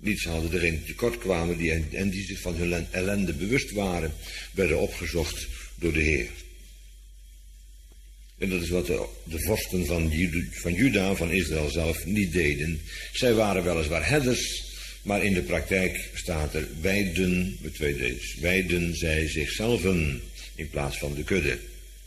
Niets hadden degenen die tekort kwamen en die zich van hun ellende bewust waren, werden opgezocht door de Heer. En dat is wat de vorsten van Juda, van Israël zelf, niet deden. Zij waren weliswaar herders, maar in de praktijk staat er weiden, met twee D's, weiden zij zichzelven in plaats van de kudde.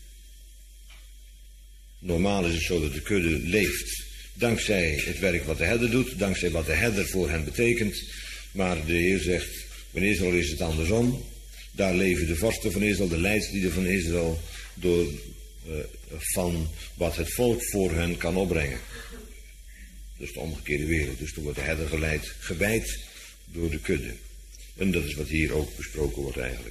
Normaal is het zo dat de kudde leeft dankzij het werk wat de herder doet, dankzij wat de herder voor hen betekent. Maar de Heer zegt, van Israël is het andersom. Daar leven de vorsten van Israël, de leidslieden van Israël, door van wat het volk voor hen kan opbrengen. Dat is de omgekeerde wereld. Dus dan wordt de herder gewijd door de kudde. En dat is wat hier ook besproken wordt eigenlijk.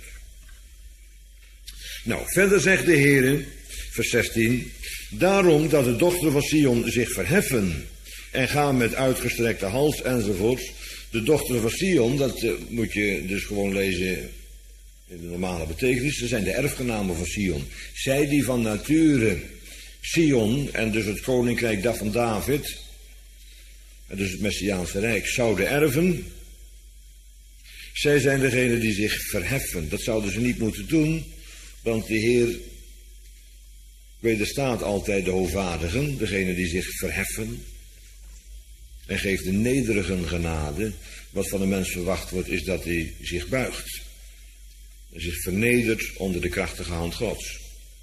Nou, verder zegt de Heer, vers 16... Daarom dat de dochteren van Sion zich verheffen en gaan met uitgestrekte hals enzovoorts. De dochteren van Sion, dat moet je dus gewoon lezen in de normale betekenis. Ze zijn de erfgenamen van Sion. Zij die van nature Sion en dus het koninkrijk van David, en dus het Messiaanse Rijk, zouden erven. Zij zijn degenen die zich verheffen. Dat zouden ze niet moeten doen, want de Heer wederstaat altijd de hoogvaardigen, degene die zich verheffen, en geeft de nederigen genade. Wat van de mens verwacht wordt, is dat hij zich buigt en zich vernedert onder de krachtige hand Gods.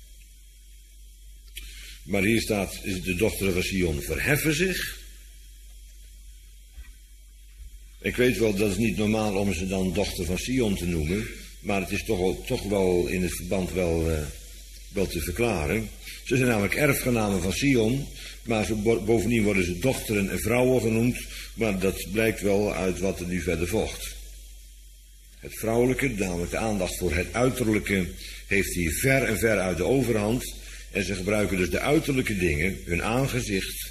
Maar hier staat, de dochteren van Sion verheffen zich. Ik weet wel, dat is niet normaal om ze dan dochter van Sion te noemen, maar het is toch wel in het verband wel te verklaren. Ze zijn namelijk erfgenamen van Sion, maar bovendien worden ze dochteren en vrouwen genoemd, maar dat blijkt wel uit wat er nu verder volgt. Het vrouwelijke, namelijk de aandacht voor het uiterlijke, heeft hier ver en ver uit de overhand. En ze gebruiken dus de uiterlijke dingen, hun aangezicht,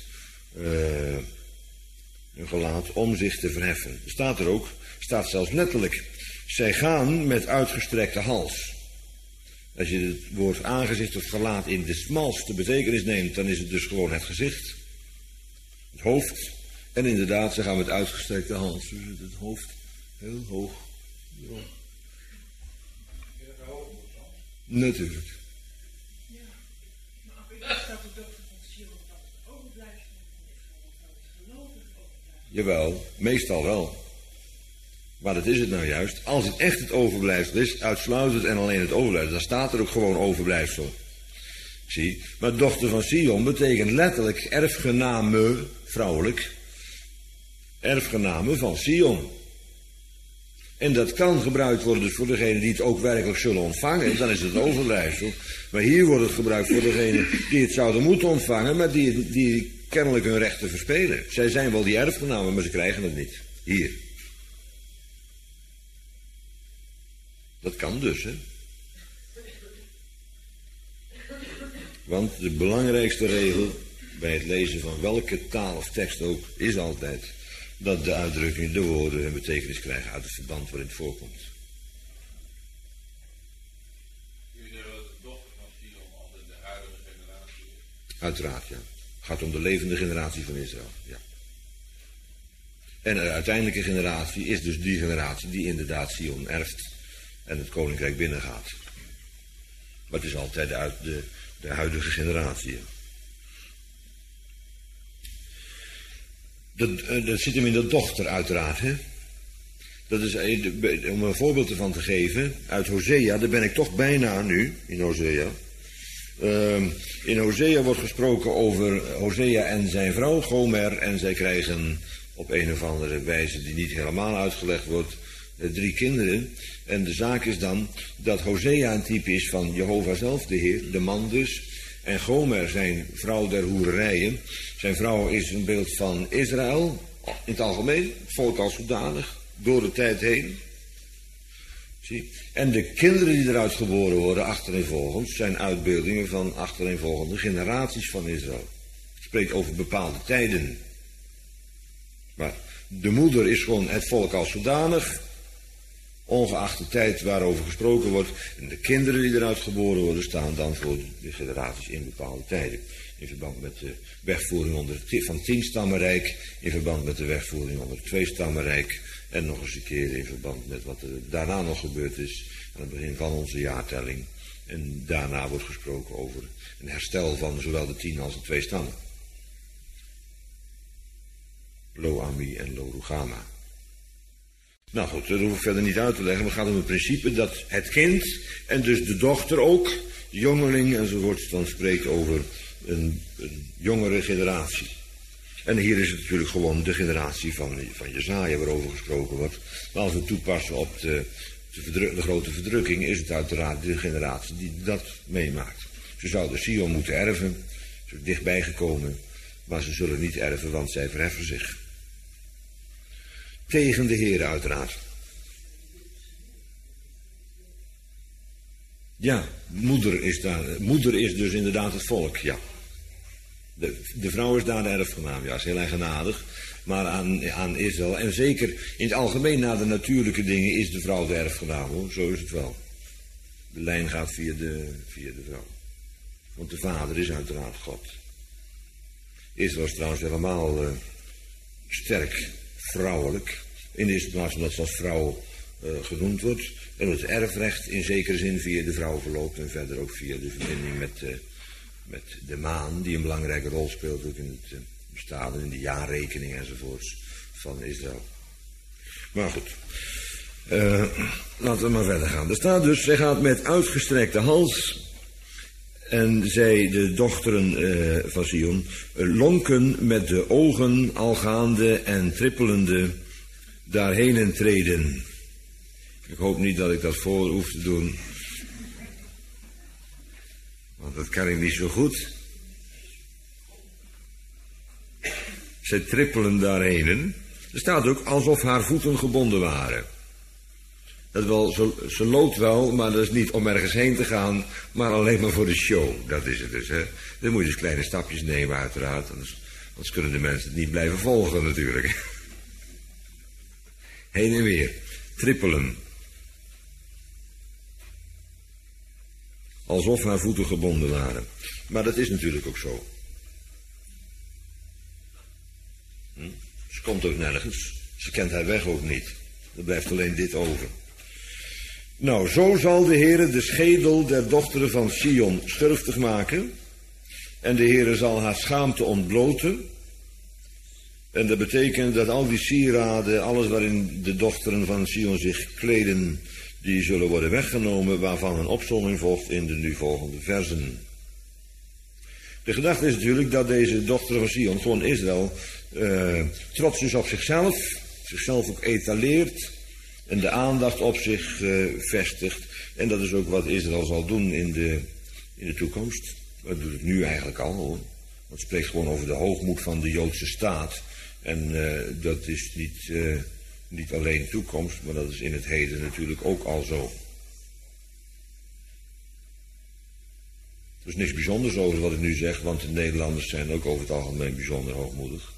hun gelaat, om zich te verheffen. Staat er ook, staat zelfs letterlijk, zij gaan met uitgestrekte hals. Als je het woord aangezicht of gelaat in de smalste betekenis neemt, dan is het dus gewoon het gezicht, het hoofd. En inderdaad, ze gaan met uitgestrekte hals. Dus het hoofd heel hoog. Ja. Natuurlijk. Ja, maar er staat ook dat van Sion dat het overblijfsel van het gelovig overblijfsel. Jawel, meestal wel. Maar dat is het nou juist. Als het echt het overblijfsel is, uitsluitend en alleen het overblijfsel, dan staat er ook gewoon overblijfsel. Zie, maar dochter van Sion betekent letterlijk erfgename, vrouwelijk, erfgename van Sion. En dat kan gebruikt worden dus voor degenen die het ook werkelijk zullen ontvangen, dan is het overblijfsel. Maar hier wordt het gebruikt voor degenen die het zouden moeten ontvangen, maar die kennelijk hun rechten verspelen. Zij zijn wel die erfgenamen, maar ze krijgen het niet. Hier. Dat kan dus, hè. Want de belangrijkste regel bij het lezen van welke taal of tekst ook is altijd dat de uitdrukking, de woorden hun betekenis krijgen uit het verband waarin het voorkomt. Jullie zeggen dat de dochter van Sion altijd de huidige generatie is? Uiteraard, ja. Het gaat om de levende generatie van Israël, ja. En de uiteindelijke generatie is dus die generatie die inderdaad Sion erft en het koninkrijk binnengaat. Maar het is altijd de huidige generatie. Dat zit hem in de dochter uiteraard. Hè? Dat is, om een voorbeeld ervan te geven, uit Hosea, daar ben ik toch bijna nu, in Hosea. In Hosea wordt gesproken over Hosea en zijn vrouw Gomer, en zij krijgen op een of andere wijze die niet helemaal uitgelegd wordt, 3 kinderen. En de zaak is dan dat Hosea een type is van Jehovah zelf, de Heer, de man dus. En Gomer, zijn vrouw der hoererijen. Zijn vrouw is een beeld van Israël, in het algemeen, het volk als zodanig, door de tijd heen. Zie? En de kinderen die eruit geboren worden, achtereenvolgens, zijn uitbeeldingen van achtereenvolgende generaties van Israël. Het spreekt over bepaalde tijden. Maar de moeder is gewoon het volk als zodanig. ongeacht de tijd waarover gesproken wordt. En de kinderen die eruit geboren worden staan dan voor de generaties in bepaalde tijden. In verband met de wegvoering van het 10-stammenrijk, in verband met de wegvoering onder het 2-stammenrijk en nog eens een keer in verband met wat er daarna nog gebeurd is aan het begin van onze jaartelling. En daarna wordt gesproken over een herstel van zowel de 10 als de 2 stammen. Lo-Ammi en Lo-Ruhamah. Nou goed, dat hoef ik verder niet uit te leggen. Maar het gaat om het principe dat het kind en dus de dochter ook, de jongeling enzovoort, dan spreekt over een jongere generatie. En hier is het natuurlijk gewoon de generatie van Jesaja waarover gesproken wordt. Maar als we toepassen op de grote verdrukking, is het uiteraard de generatie die dat meemaakt. Ze zouden Sion moeten erven, ze zijn dichtbij gekomen, maar ze zullen niet erven, want zij verheffen zich. Tegen de Heer uiteraard. Ja, moeder is dus inderdaad het volk, ja. De vrouw is daar de erfgenaam, ja, is heel eigenaardig. Maar aan Israël, en zeker in het algemeen naar de natuurlijke dingen, is de vrouw de erfgenaam, hoor. Zo is het wel. De lijn gaat via de vrouw. Want de vader is uiteraard God. Israël is trouwens helemaal sterk vrouwelijk. In de eerste plaats omdat ze als vrouw genoemd wordt. En het erfrecht in zekere zin via de vrouw verloopt. En verder ook via de verbinding met de maan, die een belangrijke rol speelt ook in het bestaan en in de jaarrekening enzovoorts van Israël. Maar goed, laten we maar verder gaan. Er staat dus, zij gaat met uitgestrekte hals en zij, de dochteren van Sion, lonken met de ogen al gaande en trippelende daarheen en treden. Ik hoop niet dat ik dat voor hoef te doen. Want dat kan ik niet zo goed. Zij trippelen daarheen. Er staat ook alsof haar voeten gebonden waren. Dat wel, ze loopt wel, maar dat is niet om ergens heen te gaan, maar alleen maar voor de show. Dat is het dus, hè. Dan moet je dus kleine stapjes nemen, uiteraard. Anders kunnen de mensen het niet blijven volgen, natuurlijk. Heen en weer. Trippelen. Alsof haar voeten gebonden waren. Maar dat is natuurlijk ook zo. Ze komt ook nergens. Ze kent haar weg ook niet. Er blijft alleen dit over. Nou, zo zal de Heere de schedel der dochteren van Sion schurftig maken. En de Heere zal haar schaamte ontbloten. En dat betekent dat al die sieraden, alles waarin de dochteren van Sion zich kleden, die zullen worden weggenomen, waarvan een opsomming volgt in de nu volgende versen. De gedachte is natuurlijk dat deze dochteren van Sion, gewoon Israël, trots is op zichzelf ook etaleert en de aandacht op zich vestigt. En dat is ook wat Israël zal doen in de toekomst. Dat doet het nu eigenlijk al, hoor. Want het spreekt gewoon over de hoogmoed van de Joodse staat. En dat is niet alleen toekomst, maar dat is in het heden natuurlijk ook al zo. Er is niks bijzonders over wat ik nu zeg, want de Nederlanders zijn ook over het algemeen bijzonder hoogmoedig.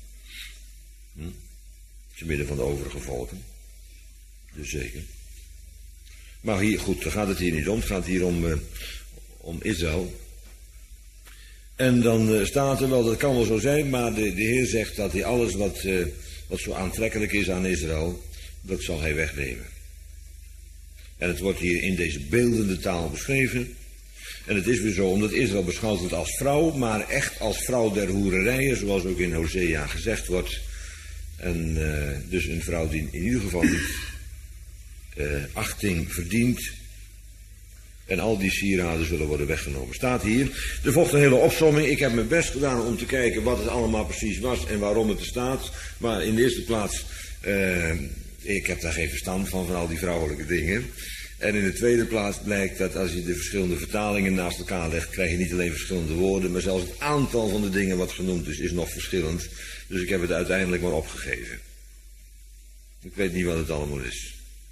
Te midden van de overige volken. Dus zeker. Maar hier, goed, daar gaat het hier niet om. Het gaat hier om Israël. En dan staat er wel, dat kan wel zo zijn, maar de Heer zegt dat hij alles wat zo aantrekkelijk is aan Israël, dat zal hij wegnemen. En het wordt hier in deze beeldende taal beschreven. En het is weer zo, omdat Israël beschouwd wordt als vrouw, maar echt als vrouw der hoererijen, zoals ook in Hosea gezegd wordt. En dus een vrouw die in ieder geval niet achting verdient. En al die sieraden zullen worden weggenomen. Staat hier, er volgt een hele opsomming. Ik heb mijn best gedaan om te kijken wat het allemaal precies was en waarom het er staat. Maar in de eerste plaats, ik heb daar geen verstand van al die vrouwelijke dingen. En in de tweede plaats blijkt dat als je de verschillende vertalingen naast elkaar legt, krijg je niet alleen verschillende woorden, maar zelfs het aantal van de dingen wat genoemd is nog verschillend. Dus ik heb het uiteindelijk maar opgegeven. Ik weet niet wat het allemaal is.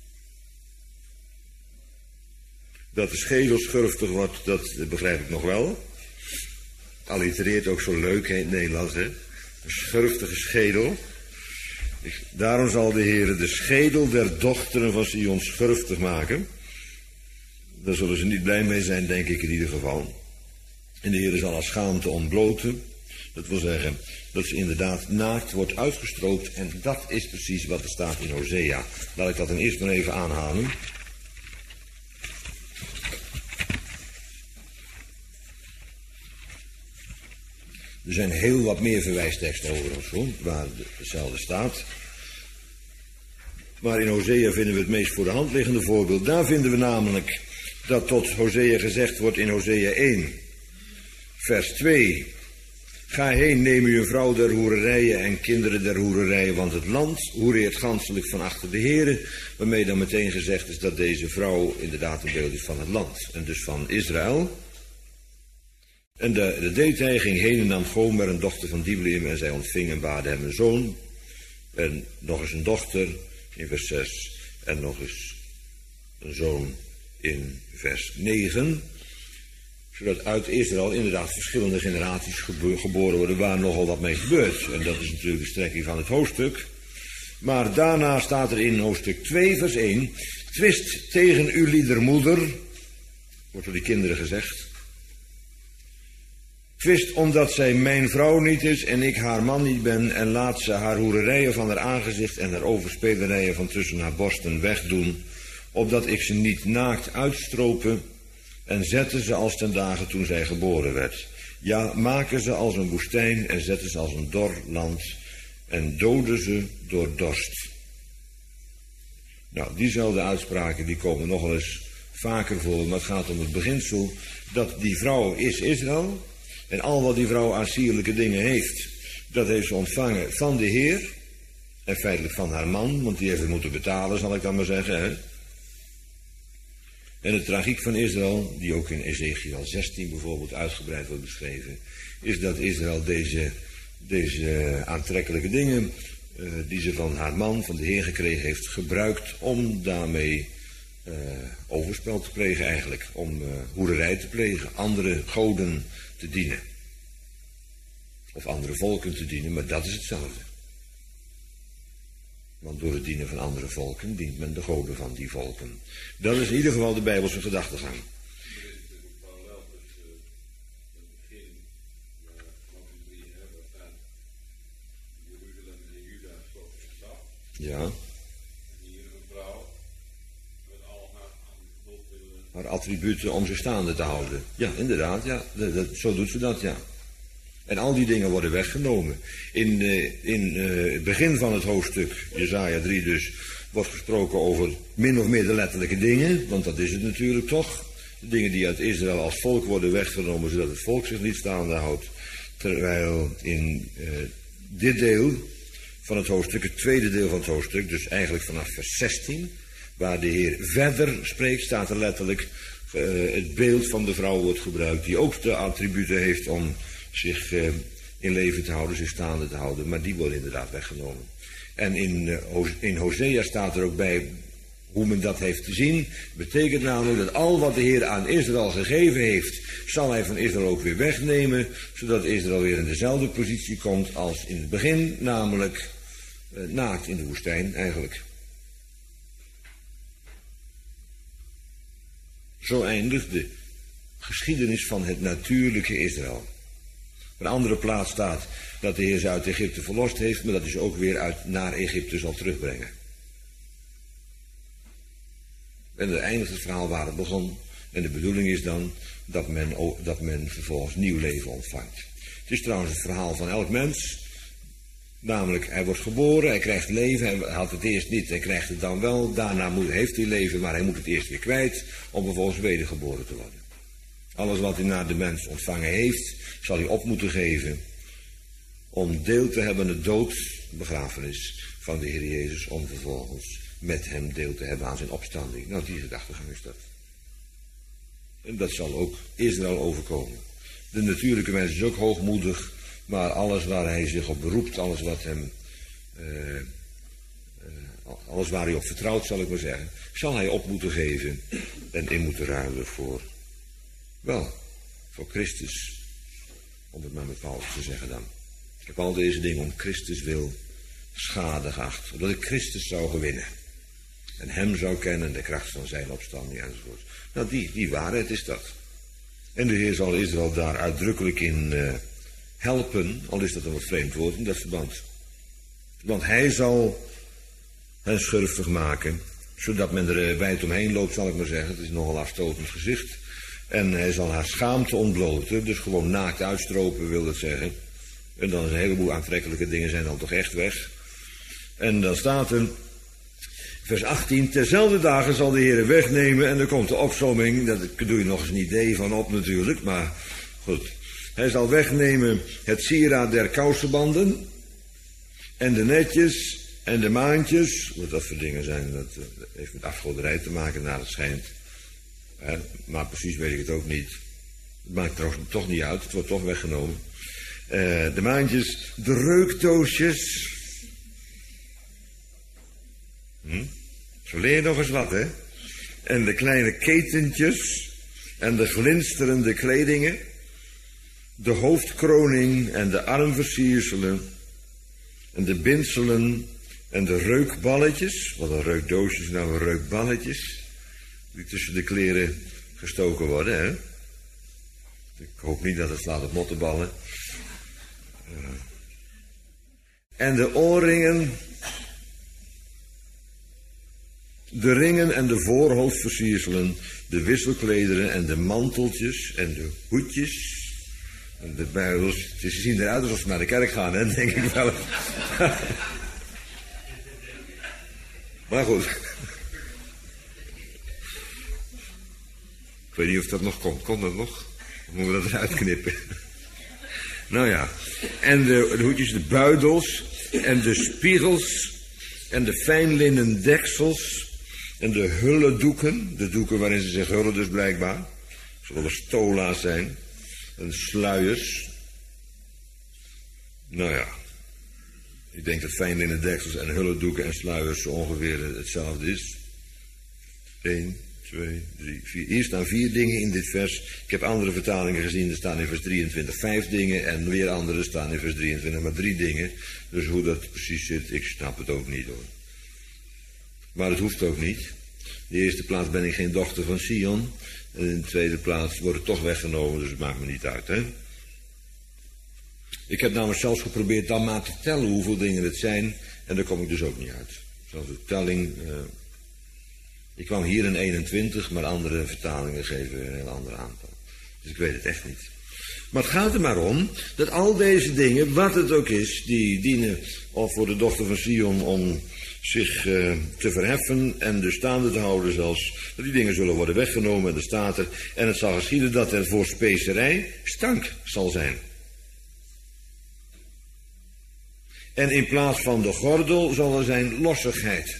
Dat de schedel schurftig wordt, dat begrijp ik nog wel. Allitereert ook zo leuk in het Nederlands, hè. Een schurftige schedel. Daarom zal de Heere de schedel der dochteren van Sion schurftig maken. Daar zullen ze niet blij mee zijn, denk ik in ieder geval. En de Heere zal haar schaamte ontbloten. Dat wil zeggen dat ze inderdaad naakt wordt uitgestroopt. En dat is precies wat er staat in Hosea. Laat ik dat dan eerst maar even aanhalen. Er zijn heel wat meer verwijsteksten overigens, hoor, waar hetzelfde staat. Maar in Hosea vinden we het meest voor de hand liggende voorbeeld. Daar vinden we namelijk dat tot Hosea gezegd wordt in Hosea 1, vers 2. Ga heen, neem u een vrouw der hoererijen en kinderen der hoererijen, want het land hoereert ganselijk van achter de Heere. Waarmee dan meteen gezegd is dat deze vrouw inderdaad een beeld is van het land en dus van Israël. En dat deed hij, ging heen en nam Gomer, een dochter van Diblaim, en zij ontving en baarde hem een zoon. En nog eens een dochter in vers 6 en nog eens een zoon in vers 9. Zodat uit Israël inderdaad verschillende generaties geboren worden waar nogal wat mee gebeurt. En dat is natuurlijk de strekking van het hoofdstuk. Maar daarna staat er in hoofdstuk 2 vers 1. Twist tegen uw liedermoeder, wordt door die kinderen gezegd. Twist omdat zij mijn vrouw niet is en ik haar man niet ben, en laat ze haar hoererijen van haar aangezicht en haar overspelerijen van tussen haar borsten wegdoen, opdat ik ze niet naakt uitstropen en zetten ze als ten dagen toen zij geboren werd. Ja, maken ze als een woestijn en zetten ze als een dor land en doden ze door dorst. Nou, diezelfde uitspraken die komen nog wel eens vaker voor, maar het gaat om het beginsel dat die vrouw is Israël. En al wat die vrouw aan sierlijke dingen heeft, dat heeft ze ontvangen van de Heer. En feitelijk van haar man, want die heeft het moeten betalen, zal ik dan maar zeggen. Hè? En de tragiek van Israël, die ook in Ezekiel 16 bijvoorbeeld uitgebreid wordt beschreven, is dat Israël deze aantrekkelijke dingen, die ze van haar man, van de Heer gekregen heeft, gebruikt om daarmee overspel te plegen eigenlijk. Om hoererij te plegen, andere goden te dienen. Of andere volken te dienen, maar dat is hetzelfde. Want door het dienen van andere volken dient men de goden van die volken. Dat is in ieder geval de Bijbelse gedachtegang. Er is natuurlijk een parallel tussen het begin van die drie, dat zijn Jeruzalem en Juda zoals een stad. Ja. En hier een vrouw met al haar aanbod Haar attributen om ze staande te houden. Ja, inderdaad, ja. Zo doet ze dat, ja. En al die dingen worden weggenomen. In het begin van het hoofdstuk, Jesaja 3 dus, wordt gesproken over min of meer de letterlijke dingen, want dat is het natuurlijk toch. De dingen die uit Israël als volk worden weggenomen, zodat het volk zich niet staande houdt. Terwijl in dit deel van het hoofdstuk, het tweede deel van het hoofdstuk, dus eigenlijk vanaf vers 16, waar de Heer verder spreekt, staat er letterlijk het beeld van de vrouw wordt gebruikt, die ook de attributen heeft om zich in leven te houden, zich staande te houden, maar die worden inderdaad weggenomen. En in Hosea staat er ook bij hoe men dat heeft te zien. Betekent namelijk dat al wat de Heer aan Israël gegeven heeft, zal hij van Israël ook weer wegnemen, zodat Israël weer in dezelfde positie komt als in het begin, namelijk naakt in de woestijn eigenlijk. Zo eindigt de geschiedenis van het natuurlijke Israël. Op een andere plaats staat dat de Heer ze uit Egypte verlost heeft, maar dat hij ze ook weer naar Egypte zal terugbrengen. En dan eindigt het verhaal waar het begon. En de bedoeling is dan dat men vervolgens nieuw leven ontvangt. Het is trouwens het verhaal van elk mens. Namelijk, hij wordt geboren, hij krijgt leven, hij had het eerst niet, hij krijgt het dan wel. Daarna heeft hij leven, maar hij moet het eerst weer kwijt om vervolgens wedergeboren te worden. Alles wat hij na de mens ontvangen heeft, zal hij op moeten geven om deel te hebben aan de dood, begrafenis van de Heer Jezus, om vervolgens met hem deel te hebben aan zijn opstanding. Nou, die gedachtegang is dat. En dat zal ook Israël overkomen. De natuurlijke mens is ook hoogmoedig, maar alles waar hij zich op beroept, alles waar hij op vertrouwt, zal ik maar zeggen, zal hij op moeten geven en in moeten ruilen voor Christus. Om het maar met Paulus te zeggen dan. Ik heb al deze dingen om Christus wil schadig acht, opdat ik Christus zou gewinnen. En hem zou kennen, de kracht van zijn opstanding enzovoort. Nou, die waarheid is dat. En de Heer zal Israël daar uitdrukkelijk in helpen, al is dat een wat vreemd woord in dat verband. Want hij zal hen schurftig maken, zodat men er wijd omheen loopt, zal ik maar zeggen. Het is een nogal afstotend gezicht. En hij zal haar schaamte ontbloten, dus gewoon naakt uitstropen wil dat zeggen. En dan is een heleboel aantrekkelijke dingen zijn dan toch echt weg. En dan staat er, vers 18, terzelfde dagen zal de Heer wegnemen en er komt de opsomming, daar doe je nog eens een idee van op natuurlijk, maar goed. Hij zal wegnemen het sieraad der kousenbanden en de netjes en de maantjes, wat dat voor dingen zijn, dat heeft met afgoderij te maken naar het schijnt. Maar precies weet ik het ook niet. Het maakt trouwens toch niet uit, het wordt toch weggenomen. De maantjes, de reukdoosjes. Zo leer je nog eens wat, hè? En de kleine ketentjes en de glinsterende kledingen, de hoofdkroning en de armversierselen en de bindselen en de reukballetjes. Wat een reukdoosjes, nou een reukballetjes. Die tussen de kleren gestoken worden, hè? Ik hoop niet dat het slaat op mottenballen. En de oorringen, de ringen en de voorhoofdversierselen, de wisselklederen en de manteltjes en de hoedjes en de buidels. Ze zien eruit alsof ze naar de kerk gaan, hè, denk ik wel. Maar goed. Ik weet niet of dat nog komt. Komt dat nog? Of moeten we dat eruit knippen? Nou ja. En de hoedjes, de buidels en de spiegels en de fijnlinnen deksels en de hulledoeken. De doeken waarin ze zich hullen dus blijkbaar. Het zullen wel stola's zijn. En de sluiers. Nou ja. Ik denk dat fijnlinnen deksels en hulledoeken en sluiers zo ongeveer hetzelfde is. 1, 2, 3, 4. Hier staan 4 dingen in dit vers. Ik heb andere vertalingen gezien, er staan in vers 23 5 dingen en weer andere staan in vers 23 maar 3 dingen. Dus hoe dat precies zit, ik snap het ook niet hoor. Maar het hoeft ook niet. In de eerste plaats ben ik geen dochter van Sion. En in de tweede plaats wordt het toch weggenomen, dus het maakt me niet uit, hè. Ik heb namelijk zelfs geprobeerd dan maar te tellen hoeveel dingen het zijn. En daar kom ik dus ook niet uit. Zelfs de telling. Ik kwam hier in 21, maar andere vertalingen geven een heel ander aantal. Dus ik weet het echt niet. Maar het gaat er maar om dat al deze dingen, wat het ook is, die dienen of voor de dochter van Sion om zich te verheffen en de staande te houden zelfs. Dat die dingen zullen worden weggenomen en er staat er. En het zal geschieden dat er voor specerij stank zal zijn. En in plaats van de gordel zal er zijn lossigheid.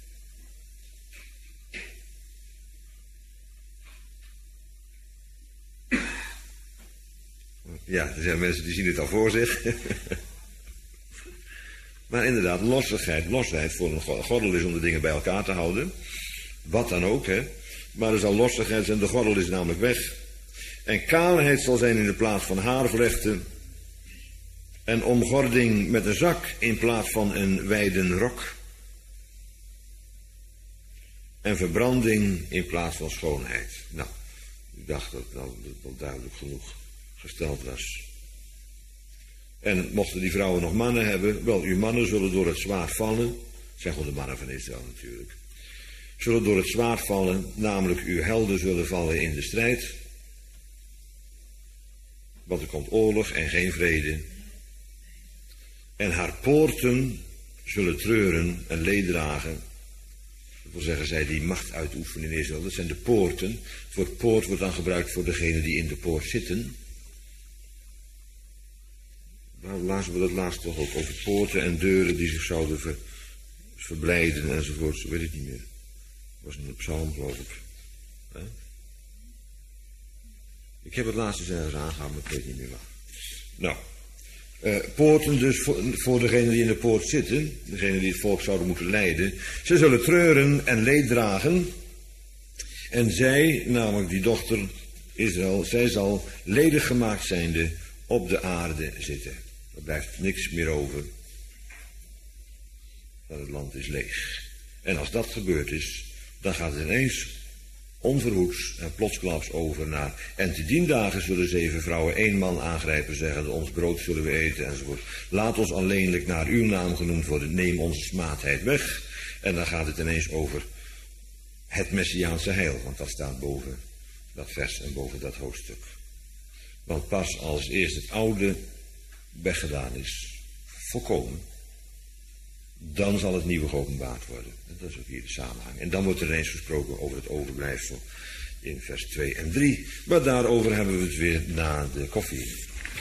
Ja, er zijn mensen die zien het al voor zich. Maar inderdaad, lossigheid voor een gordel is om de dingen bij elkaar te houden. Wat dan ook, hè. Maar er zal lossigheid zijn, de gordel is namelijk weg. En kaalheid zal zijn in de plaats van haarvlechten. En omgording met een zak in plaats van een wijden rok. En verbranding in plaats van schoonheid. Nou, ik dacht dat dat duidelijk genoeg gesteld was. En mochten die vrouwen nog mannen hebben, wel, uw mannen zullen door het zwaard vallen. Dat zijn gewoon de mannen van Israël natuurlijk. Zullen door het zwaard vallen, namelijk uw helden zullen vallen in de strijd. Want er komt oorlog en geen vrede. En haar poorten zullen treuren en leed dragen. Dat wil zeggen, zij die macht uitoefenen in Israël, dat zijn de poorten. Het woord poort wordt dan gebruikt voor degenen die in de poort zitten. Nou, lazen we dat laatst toch ook over poorten en deuren die zich zouden verblijden enzovoort. Zo weet ik niet meer. Dat was een psalm, geloof ik. Ik heb het laatst eens ergens aangehaald, maar ik weet niet meer waar. Nou, poorten dus voor degenen die in de poort zitten, degenen die het volk zouden moeten leiden. Ze zullen treuren en leed dragen. En zij, namelijk die dochter Israël, zij zal ledig gemaakt zijnde op de aarde zitten. Er blijft niks meer over. dat het land is leeg. En als dat gebeurd is, dan gaat het ineens onverhoeds en plotsklaps over naar... En te dien dagen zullen 7 vrouwen 1 man aangrijpen, zeggende, ons brood zullen we eten, enzovoort. Laat ons alleenlijk naar uw naam genoemd worden, neem onze smaadheid weg. En dan gaat het ineens over het Messiaanse heil, want dat staat boven dat vers en boven dat hoofdstuk. Want pas als eerst het oude weggedaan is, volkomen, dan zal het nieuwe geopenbaard worden. En dat is ook hier de samenhang. En dan wordt er ineens gesproken over het overblijfsel in vers 2 en 3. Maar daarover hebben we het weer na de koffie.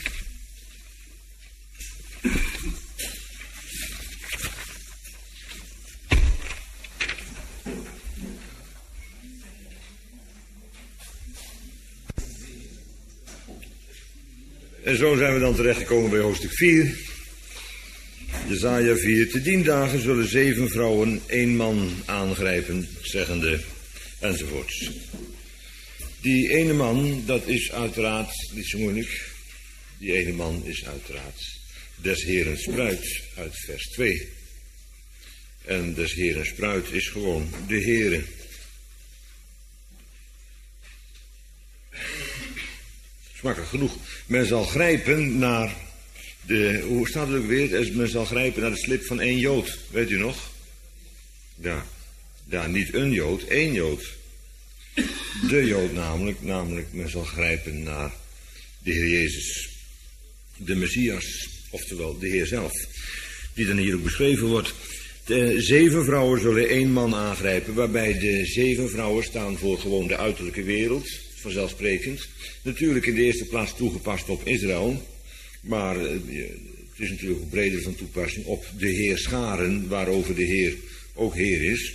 En zo zijn we dan terechtgekomen bij hoofdstuk 4. Jesaja 4. Te dien dagen zullen 7 vrouwen 1 man aangrijpen, zeggende, enzovoorts. Die ene man, dat is uiteraard niet zo moeilijk. Die ene man is uiteraard des Heeren spruit uit vers 2. En des Heeren spruit is gewoon de Heere. Makkelijk genoeg. Men zal grijpen naar de, hoe staat het ook weer? Men zal grijpen naar de slip van 1 Jood. Weet u nog? Ja, niet een Jood, 1 Jood. De Jood namelijk men zal grijpen naar de Heer Jezus. De Messias, oftewel de Heer zelf. Die dan hier ook beschreven wordt. De 7 vrouwen zullen 1 man aangrijpen, waarbij de 7 vrouwen staan voor gewoon de uiterlijke wereld. Vanzelfsprekend. Natuurlijk in de eerste plaats toegepast op Israël. Maar het is natuurlijk ook breder van toepassing op de heerscharen, waarover de Heer ook Heer is.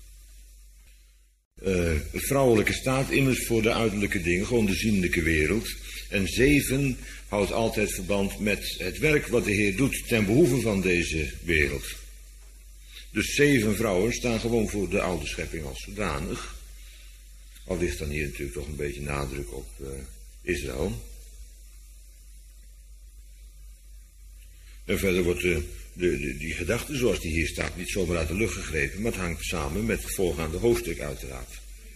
Het vrouwelijke staat immers voor de uiterlijke dingen, gewoon de zienlijke wereld. En 7 houdt altijd verband met het werk wat de Heer doet ten behoeve van deze wereld. Dus 7 vrouwen staan gewoon voor de oude schepping als zodanig. Al ligt dan hier natuurlijk toch een beetje nadruk op Israël. En verder wordt die gedachte zoals die hier staat niet zomaar uit de lucht gegrepen, maar het hangt samen met het voorgaande hoofdstuk uiteraard.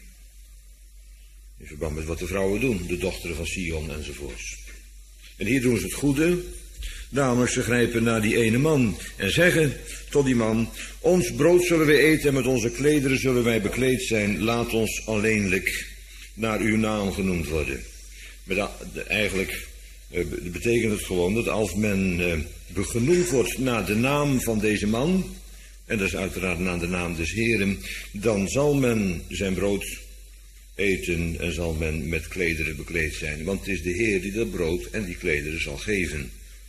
In verband met wat de vrouwen doen, de dochteren van Sion enzovoorts. En hier doen ze het goede, namelijk ze grijpen naar die ene man en zeggen tot die man, ons brood zullen we eten en met onze klederen zullen wij bekleed zijn, laat ons alleenlijk naar uw naam genoemd worden. Eigenlijk betekent het gewoon dat als men genoemd wordt naar de naam van deze man, en dat is uiteraard naar de naam des Heren, dan zal men zijn brood eten en zal men met klederen bekleed zijn. Want het is de Heer die dat brood en die klederen zal geven.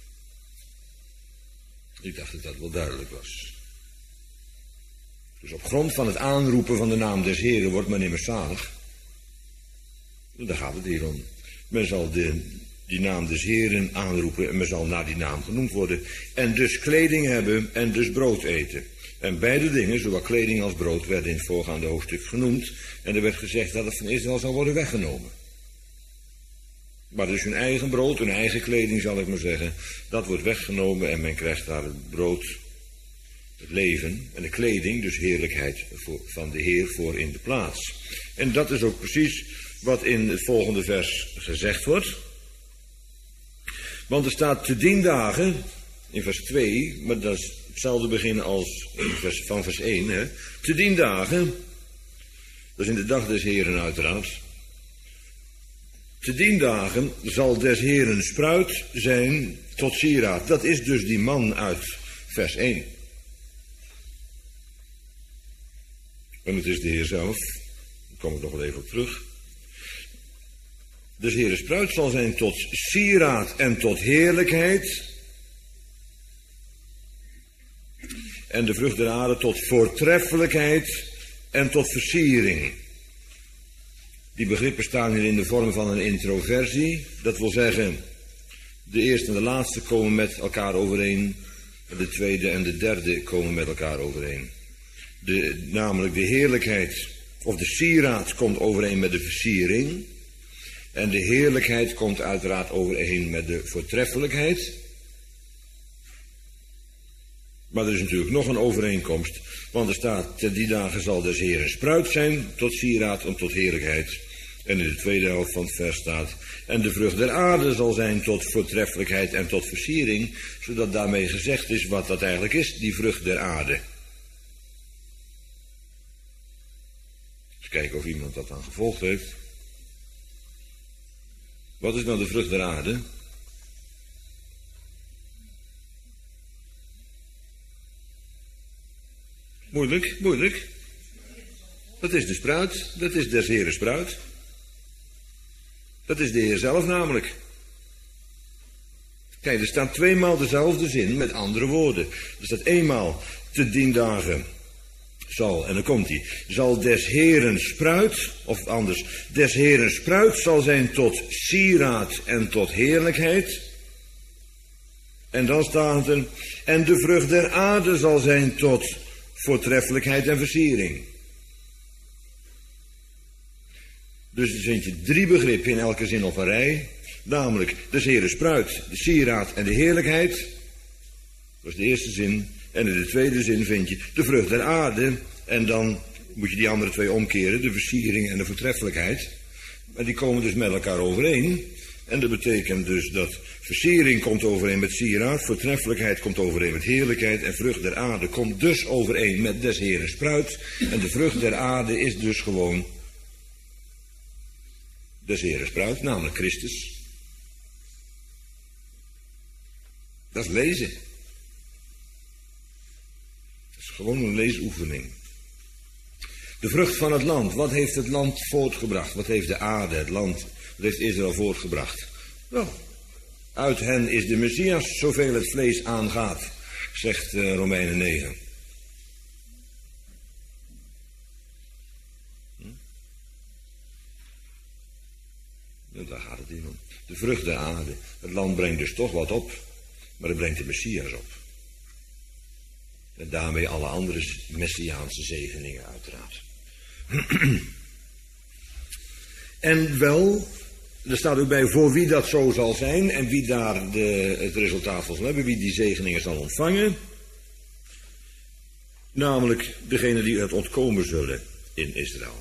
Ik dacht dat dat wel duidelijk was. Dus op grond van het aanroepen van de naam des Heren wordt men immers zalig. Daar gaat het hier om. Men zal die naam des Heren aanroepen en men zal naar die naam genoemd worden. En dus kleding hebben en dus brood eten. En beide dingen, zowel kleding als brood, werden in het voorgaande hoofdstuk genoemd. En er werd gezegd dat het van Israël zal worden weggenomen. Maar dus hun eigen brood, hun eigen kleding zal ik maar zeggen, dat wordt weggenomen en men krijgt daar het brood, het leven en de kleding, dus heerlijkheid van de Heer voor in de plaats. En dat is ook precies wat in het volgende vers gezegd wordt. Want er staat te dien dagen, in vers 2, maar dat is hetzelfde begin als van vers 1, hè. Te dien dagen, dat is in de dag des Heren uiteraard. Te dien dagen zal des Heren spruit zijn tot sieraad. Dat is dus die man uit vers 1. En het is de Heer zelf. Daar kom ik nog wel even op terug. Des Heren spruit zal zijn tot sieraad en tot heerlijkheid. En de vrucht der aarde tot voortreffelijkheid en tot versiering. Die begrippen staan hier in de vorm van een introversie. Dat wil zeggen, de eerste en de laatste komen met elkaar overeen. De tweede en de derde komen met elkaar overeen. Namelijk de heerlijkheid of de sieraad komt overeen met de versiering. En de heerlijkheid komt uiteraard overeen met de voortreffelijkheid. Maar er is natuurlijk nog een overeenkomst. Want er staat, ten die dagen zal des Heeren spruit zijn tot sieraad en tot heerlijkheid. En in de tweede helft van het vers staat, en de vrucht der aarde zal zijn tot voortreffelijkheid en tot versiering. Zodat daarmee gezegd is wat dat eigenlijk is, die vrucht der aarde. Eens kijken of iemand dat dan gevolgd heeft. Wat is nou de vrucht der aarde? Moeilijk, moeilijk. Dat is de spruit, dat is des Heeren spruit. Dat is de Heer zelf namelijk. Kijk, er staat tweemaal dezelfde zin met andere woorden. Er staat eenmaal, te dien dagen zal, en dan komt hij, zal des Heeren spruit, of anders, des Heeren spruit zal zijn tot sieraad en tot heerlijkheid. En dan staat er, en de vrucht der aarde zal zijn tot voortreffelijkheid en versiering. Dus dan vind je 3 begrippen in elke zin op een rij. Namelijk des Heeren spruit, de sieraad en de heerlijkheid. Dat is de eerste zin. En in de tweede zin vind je de vrucht der aarde. En dan moet je die andere 2 omkeren, de versiering en de voortreffelijkheid. Maar die komen dus met elkaar overeen. En dat betekent dus dat versiering komt overeen met sieraad, voortreffelijkheid komt overeen met heerlijkheid en vrucht der aarde komt dus overeen met des Heeren spruit. En de vrucht der aarde is dus gewoon des Heeren spruit, namelijk Christus. Dat is lezen. Dat is gewoon een leesoefening. De vrucht van het land. Wat heeft het land voortgebracht? Wat heeft de aarde, het land, wat heeft Israël voortgebracht? Wel, uit hen is de Messias, zoveel het vlees aangaat, zegt Romeinen 9. En daar gaat het in om. De vrucht der aarde. Het land brengt dus toch wat op, maar het brengt de Messias op. En daarmee alle andere messiaanse zegeningen uiteraard. En wel, er staat ook bij voor wie dat zo zal zijn en wie daar het resultaat van zal hebben, wie die zegeningen zal ontvangen. Namelijk degene die het ontkomen zullen in Israël.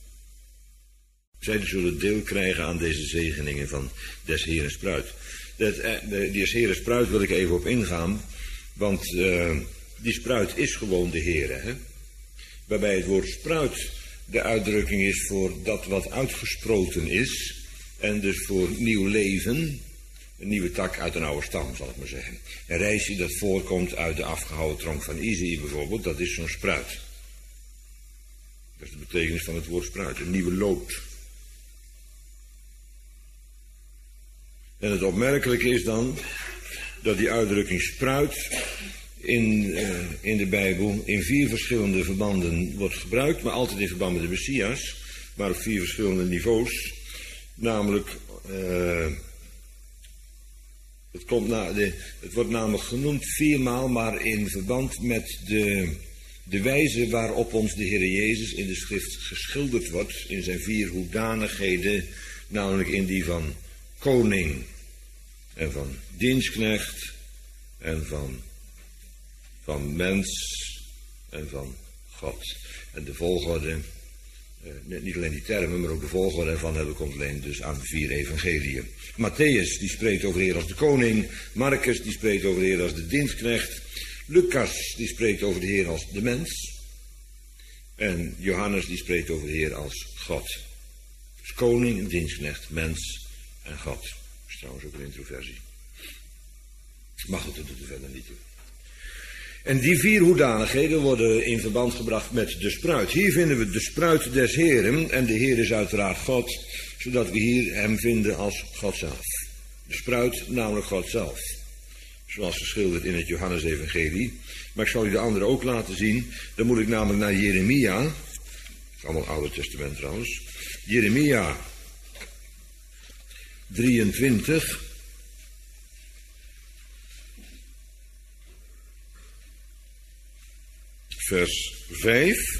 Zij zullen deel krijgen aan deze zegeningen van des Heeren spruit. Des Heeren spruit wil ik even op ingaan, want die spruit is gewoon de Heere. Hè? Waarbij het woord spruit de uitdrukking is voor dat wat uitgesproten is. En dus voor nieuw leven. Een nieuwe tak uit een oude stam, zal ik maar zeggen. Een rijsje dat voorkomt uit de afgehouwen tronk van Isaïe bijvoorbeeld, dat is zo'n spruit. Dat is de betekenis van het woord spruit, een nieuwe loot. En het opmerkelijke is dan dat die uitdrukking spruit in de Bijbel in 4 verschillende verbanden wordt gebruikt, maar altijd in verband met de Messias, maar op 4 verschillende niveaus. Namelijk, het wordt namelijk genoemd 4 maal, maar in verband met de wijze waarop ons de Heer Jezus in de schrift geschilderd wordt, in zijn 4 hoedanigheden, namelijk in die van koning en van dienstknecht en van mens en van God. En de volgorde, niet alleen die termen, maar ook de volgorde ervan hebben komt alleen dus aan de 4 evangeliën. Matthäus, die spreekt over de Heer als de koning. Marcus, die spreekt over de Heer als de dienstknecht. Lucas, die spreekt over de Heer als de mens. En Johannes, die spreekt over de Heer als God. Dus koning, dienstknecht, mens en God. Dat is trouwens ook een introversie. Maar goed, dat doet er verder niet toe. En die 4 hoedanigheden worden in verband gebracht met de spruit. Hier vinden we de spruit des Heren. En de Heer is uiteraard God, zodat we hier hem vinden als God zelf. De spruit, namelijk God zelf. Zoals geschilderd in het Johannes-evangelie. Maar ik zal u de andere ook laten zien. Dan moet ik namelijk naar Jeremia. Allemaal Oude Testament trouwens. Jeremia 23. Vers 5.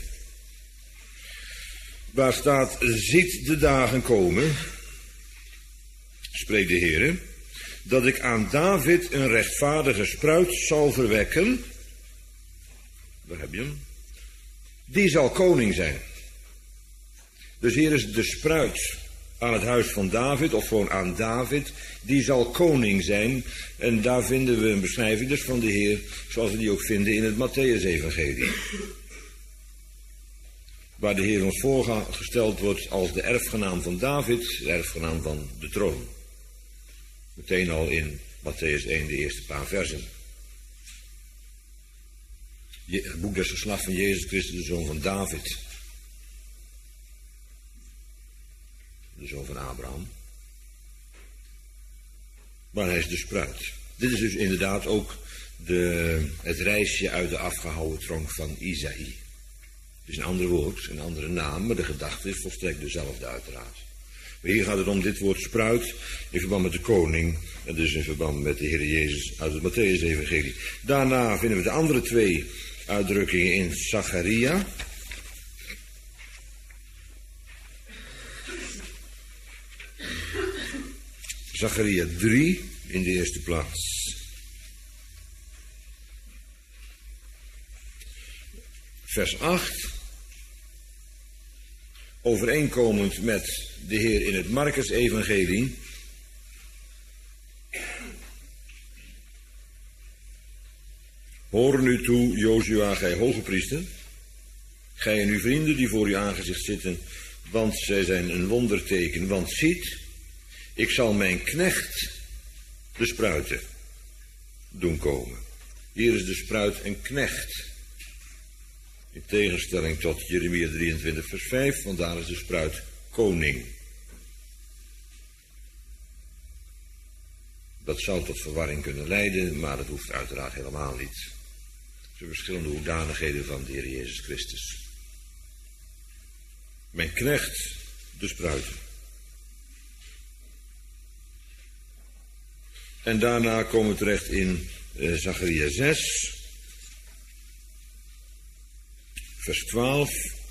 Waar staat, ziet de dagen komen, spreekt de Heer, dat ik aan David een rechtvaardige spruit zal verwekken. Daar heb je hem. Die zal koning zijn. Dus hier is de spruit aan het huis van David, of gewoon aan David. Die zal koning zijn. En daar vinden we een beschrijving dus van de Heer, zoals we die ook vinden in het Mattheüs-evangelie. Waar de Heer ons voorgesteld wordt als de erfgenaam van David, de erfgenaam van de troon. Meteen al in Mattheüs 1, de eerste paar versen. Het boek des geslachts van Jezus Christus, de zoon van David. De zoon van Abraham. Maar hij is de spruit. Dit is dus inderdaad ook het rijsje uit de afgehouwen tronk van Isaïe. Het is een ander woord, een andere naam, maar de gedachte is volstrekt dezelfde uiteraard. Maar hier gaat het om dit woord spruit in verband met de koning en dus in verband met de Heer Jezus uit het Mattheüs-evangelie. Daarna vinden we de andere twee uitdrukkingen in Zacharia. Zacharia 3 in de eerste plaats. Vers 8. Overeenkomend met de Heer in het Markus-evangelie. Hoor nu toe, Jozua, gij hoge priester, gij en uw vrienden die voor uw aangezicht zitten, want zij zijn een wonderteken. Want ziet, ik zal mijn knecht, de spruiten, doen komen. Hier is de spruit een knecht. In tegenstelling tot Jeremia 23 vers 5, want daar is de spruit koning. Dat zou tot verwarring kunnen leiden, maar dat hoeft uiteraard helemaal niet. Het zijn verschillende hoedanigheden van de Heer Jezus Christus. Mijn knecht, de spruiten. En daarna komen we terecht in Zacharia 6, vers 12.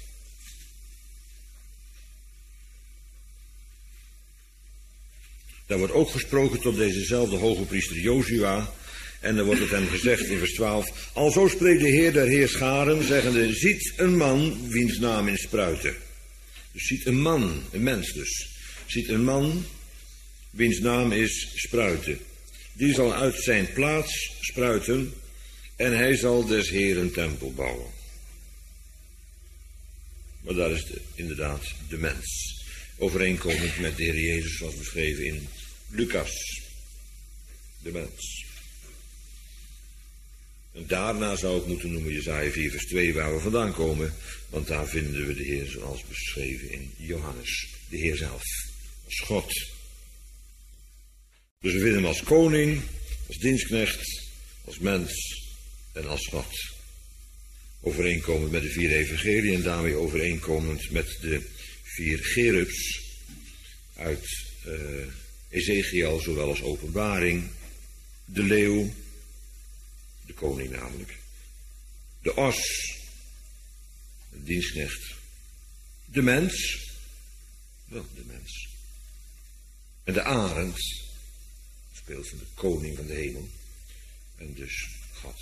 Daar wordt ook gesproken tot dezezelfde hoge priester Jozua. En dan wordt het hem gezegd in vers 12. Alzo spreekt de Heer der Heerscharen, zeggende, ziet een man wiens naam in spruiten. Dus ziet een man, een mens dus. Ziet een man wiens naam is spruiten. Die zal uit zijn plaats spruiten en hij zal des Heeren tempel bouwen. Maar daar is inderdaad de mens. Overeenkomend met de Heer Jezus zoals beschreven in Lucas. De mens. En daarna zou ik moeten noemen Jesaja 4 vers 2 waar we vandaan komen. Want daar vinden we de Heer zoals beschreven in Johannes. De Heer zelf. Als God. Dus we vinden hem als koning, als dienstknecht, als mens en als God. Overeenkomend met de 4 evangelieën en daarmee overeenkomend met de 4 cherubs uit Ezekiel, zowel als Openbaring, de leeuw, de koning namelijk, de os, de dienstknecht, de mens, wel de mens, en de arend, speelt van de koning van de hemel, en dus God.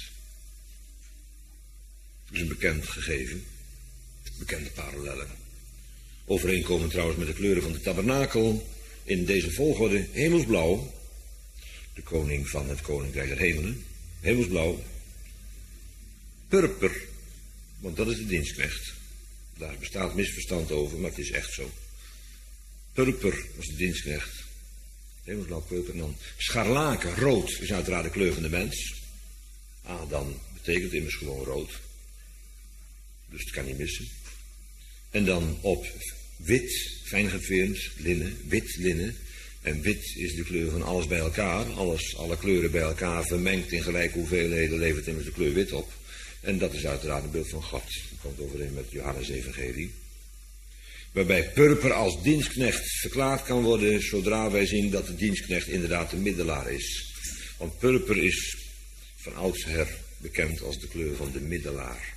Dat is een bekend gegeven, bekende parallellen. Overeenkomend trouwens met de kleuren van de tabernakel, in deze volgorde hemelsblauw, de koning van het koninkrijk der hemelen, hemelsblauw, purper, want dat is de dienstknecht. Daar bestaat misverstand over, maar het is echt zo. Purper was de dienstknecht, hemelsblauw, purper, en dan scharlaken, rood, is uiteraard de kleur van de mens. Dan betekent immers gewoon rood. Dus het kan niet missen. En dan op wit, fijn geveerd, linnen, wit linnen. En wit is de kleur van alles bij elkaar. Alle kleuren bij elkaar vermengd in gelijke hoeveelheden levert immers de kleur wit op. En dat is uiteraard een beeld van God. Dat komt overeen met Johannes evangelie. Waarbij purper als dienstknecht verklaard kan worden zodra wij zien dat de dienstknecht inderdaad de middelaar is. Want purper is van oudsher bekend als de kleur van de middelaar.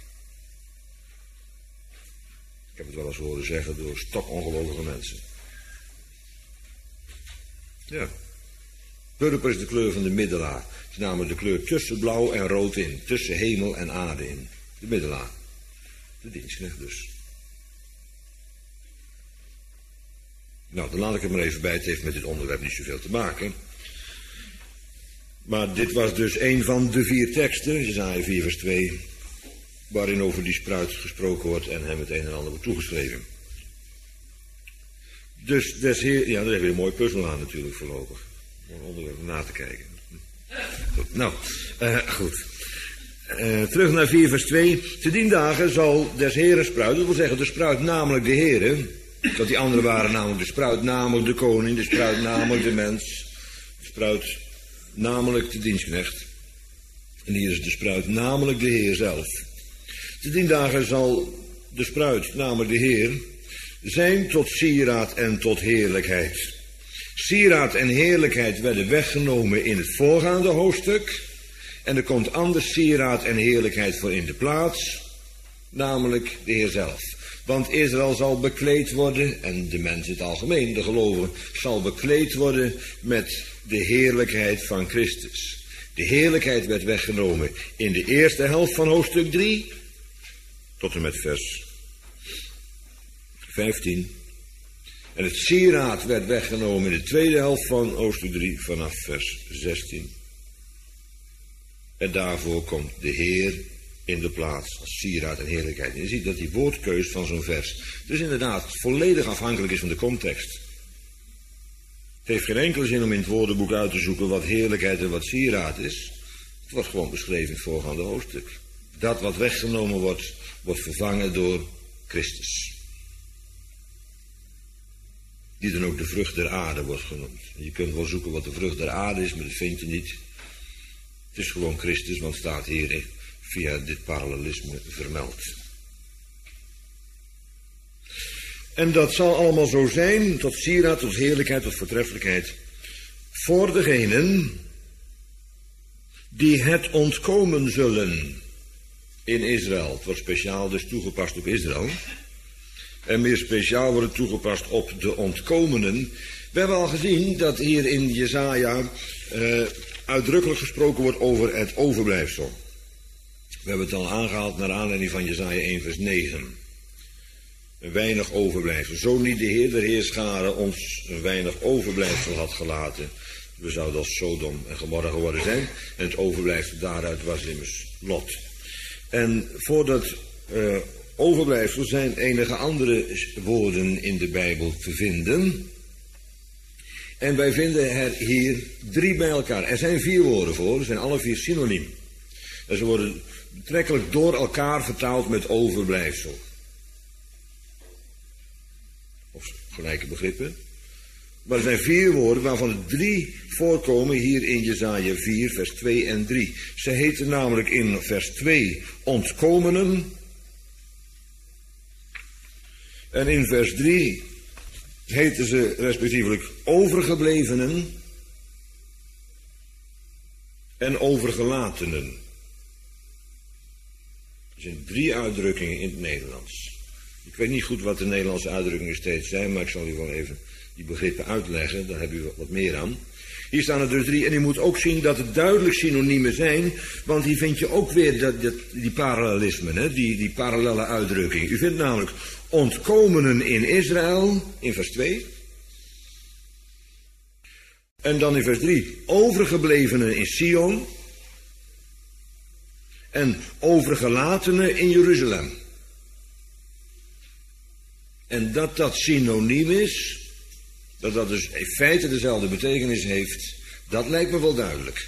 Ik heb het wel eens horen zeggen door stokongelovige mensen. Ja. Purper is de kleur van de middelaar. Het is namelijk de kleur tussen blauw en rood in. Tussen hemel en aarde in. De middelaar. De dienstknecht dus. Nou, dan laat ik het maar even bij. Het heeft met dit onderwerp niet zoveel te maken. Maar dit was dus een van de 4 teksten, Jesaja 4 vers 2, waarin over die spruit gesproken wordt en hem het een en ander wordt toegeschreven. Dus des Heer, ja, daar heb je een mooi puzzel aan natuurlijk voorlopig. Om een onderwerp om na te kijken. Goed, nou, goed. Terug naar 4 vers 2. Te dien dagen zal des Heeren spruit, dat wil zeggen de spruit namelijk de Heere, want die anderen waren namelijk de spruit, namelijk de koning, de spruit namelijk de mens, de spruit namelijk de dienstknecht. En hier is de spruit namelijk de Heer zelf. Te dien dagen zal de spruit namelijk de Heer zijn tot sieraad en tot heerlijkheid. Sieraad en heerlijkheid werden weggenomen in het voorgaande hoofdstuk. En er komt anders sieraad en heerlijkheid voor in de plaats, namelijk de Heer zelf. Want Israël zal bekleed worden, en de mens in het algemeen, de gelovigen, zal bekleed worden met de heerlijkheid van Christus. De heerlijkheid werd weggenomen in de eerste helft van hoofdstuk 3, tot en met vers 15. En het sieraad werd weggenomen in de tweede helft van hoofdstuk 3, vanaf vers 16. En daarvoor komt de Heer in de plaats als sieraad en heerlijkheid. En je ziet dat die woordkeus van zo'n vers dus inderdaad volledig afhankelijk is van de context. Het heeft geen enkele zin om in het woordenboek uit te zoeken wat heerlijkheid en wat sieraad is. Het wordt gewoon beschreven in het voorgaande hoofdstuk. Dat wat weggenomen wordt, wordt vervangen door Christus. Die dan ook de vrucht der aarde wordt genoemd. Je kunt wel zoeken wat de vrucht der aarde is, maar dat vind je niet. Het is gewoon Christus, want het staat hier via dit parallelisme vermeld. En dat zal allemaal zo zijn, tot sieraad, tot heerlijkheid, tot voortreffelijkheid, voor degenen die het ontkomen zullen in Israël. Het wordt speciaal dus toegepast op Israël. En meer speciaal wordt het toegepast op de ontkomenen. We hebben al gezien dat hier in Jesaja uitdrukkelijk gesproken wordt over het overblijfsel. We hebben het al aangehaald naar aanleiding van Jesaja 1 vers 9. Een weinig overblijfsel. Zo niet de Heer der Heerscharen ons een weinig overblijfsel had gelaten. We zouden als Sodom en Gomorra geworden zijn. En het overblijfsel daaruit was immers Lot. En voor dat overblijfsel zijn enige andere woorden in de Bijbel te vinden. En wij vinden er hier 3 bij elkaar. Er zijn 4 woorden voor, ze zijn alle 4 synoniem. En ze worden betrekkelijk door elkaar vertaald met overblijfsel. Of gelijke begrippen. Maar er zijn 4 woorden waarvan er 3 voorkomen hier in Jesaja 4 vers 2 en 3. Ze heten namelijk in vers 2 ontkomenen. En in vers 3 heten ze respectievelijk overgeblevenen en overgelatenen. Er zijn 3 uitdrukkingen in het Nederlands. Ik weet niet goed wat de Nederlandse uitdrukkingen steeds zijn, maar ik zal u wel even die begrippen uitleggen, daar heb u wat meer aan. Hier staan er dus 3 en u moet ook zien dat het duidelijk synoniemen zijn, want hier vind je ook weer die parallelismen, hè? Die parallelle uitdrukking. U vindt namelijk ontkomenen in Israël, in vers 2. En dan in vers 3, overgeblevenen in Sion. En overgelatenen in Jeruzalem. En dat synoniem is, dat dus in feite dezelfde betekenis heeft, dat lijkt me wel duidelijk.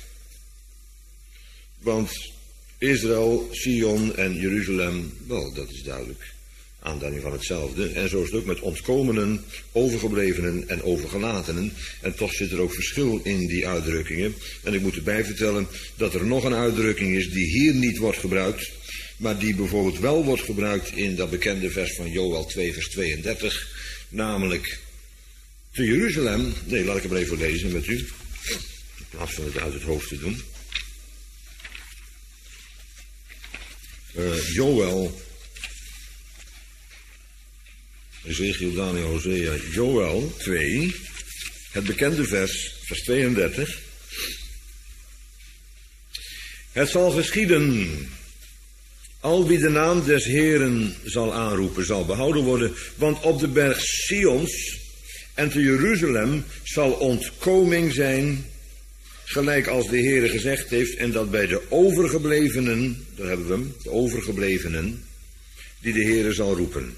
Want Israël, Sion en Jeruzalem, wel, dat is duidelijk. Aanduiding van hetzelfde. En zo is het ook met ontkomenen, overgeblevenen en overgelatenen. En toch zit er ook verschil in die uitdrukkingen. En ik moet erbij vertellen dat er nog een uitdrukking is die hier niet wordt gebruikt, maar die bijvoorbeeld wel wordt gebruikt in dat bekende vers van Joël 2 vers 32. Namelijk te Jeruzalem. Nee, laat ik hem even lezen met u. In plaats van het uit het hoofd te doen. Joël, Ezekiel, Daniel, Hosea, Joël 2, het bekende vers 32. Het zal geschieden, Al wie de naam des Heeren zal aanroepen, zal behouden worden, want op de berg Sions en te Jeruzalem zal ontkoming zijn, gelijk als de Heere gezegd heeft, en dat bij de overgeblevenen, daar hebben we hem, de overgeblevenen, die de Heere zal roepen.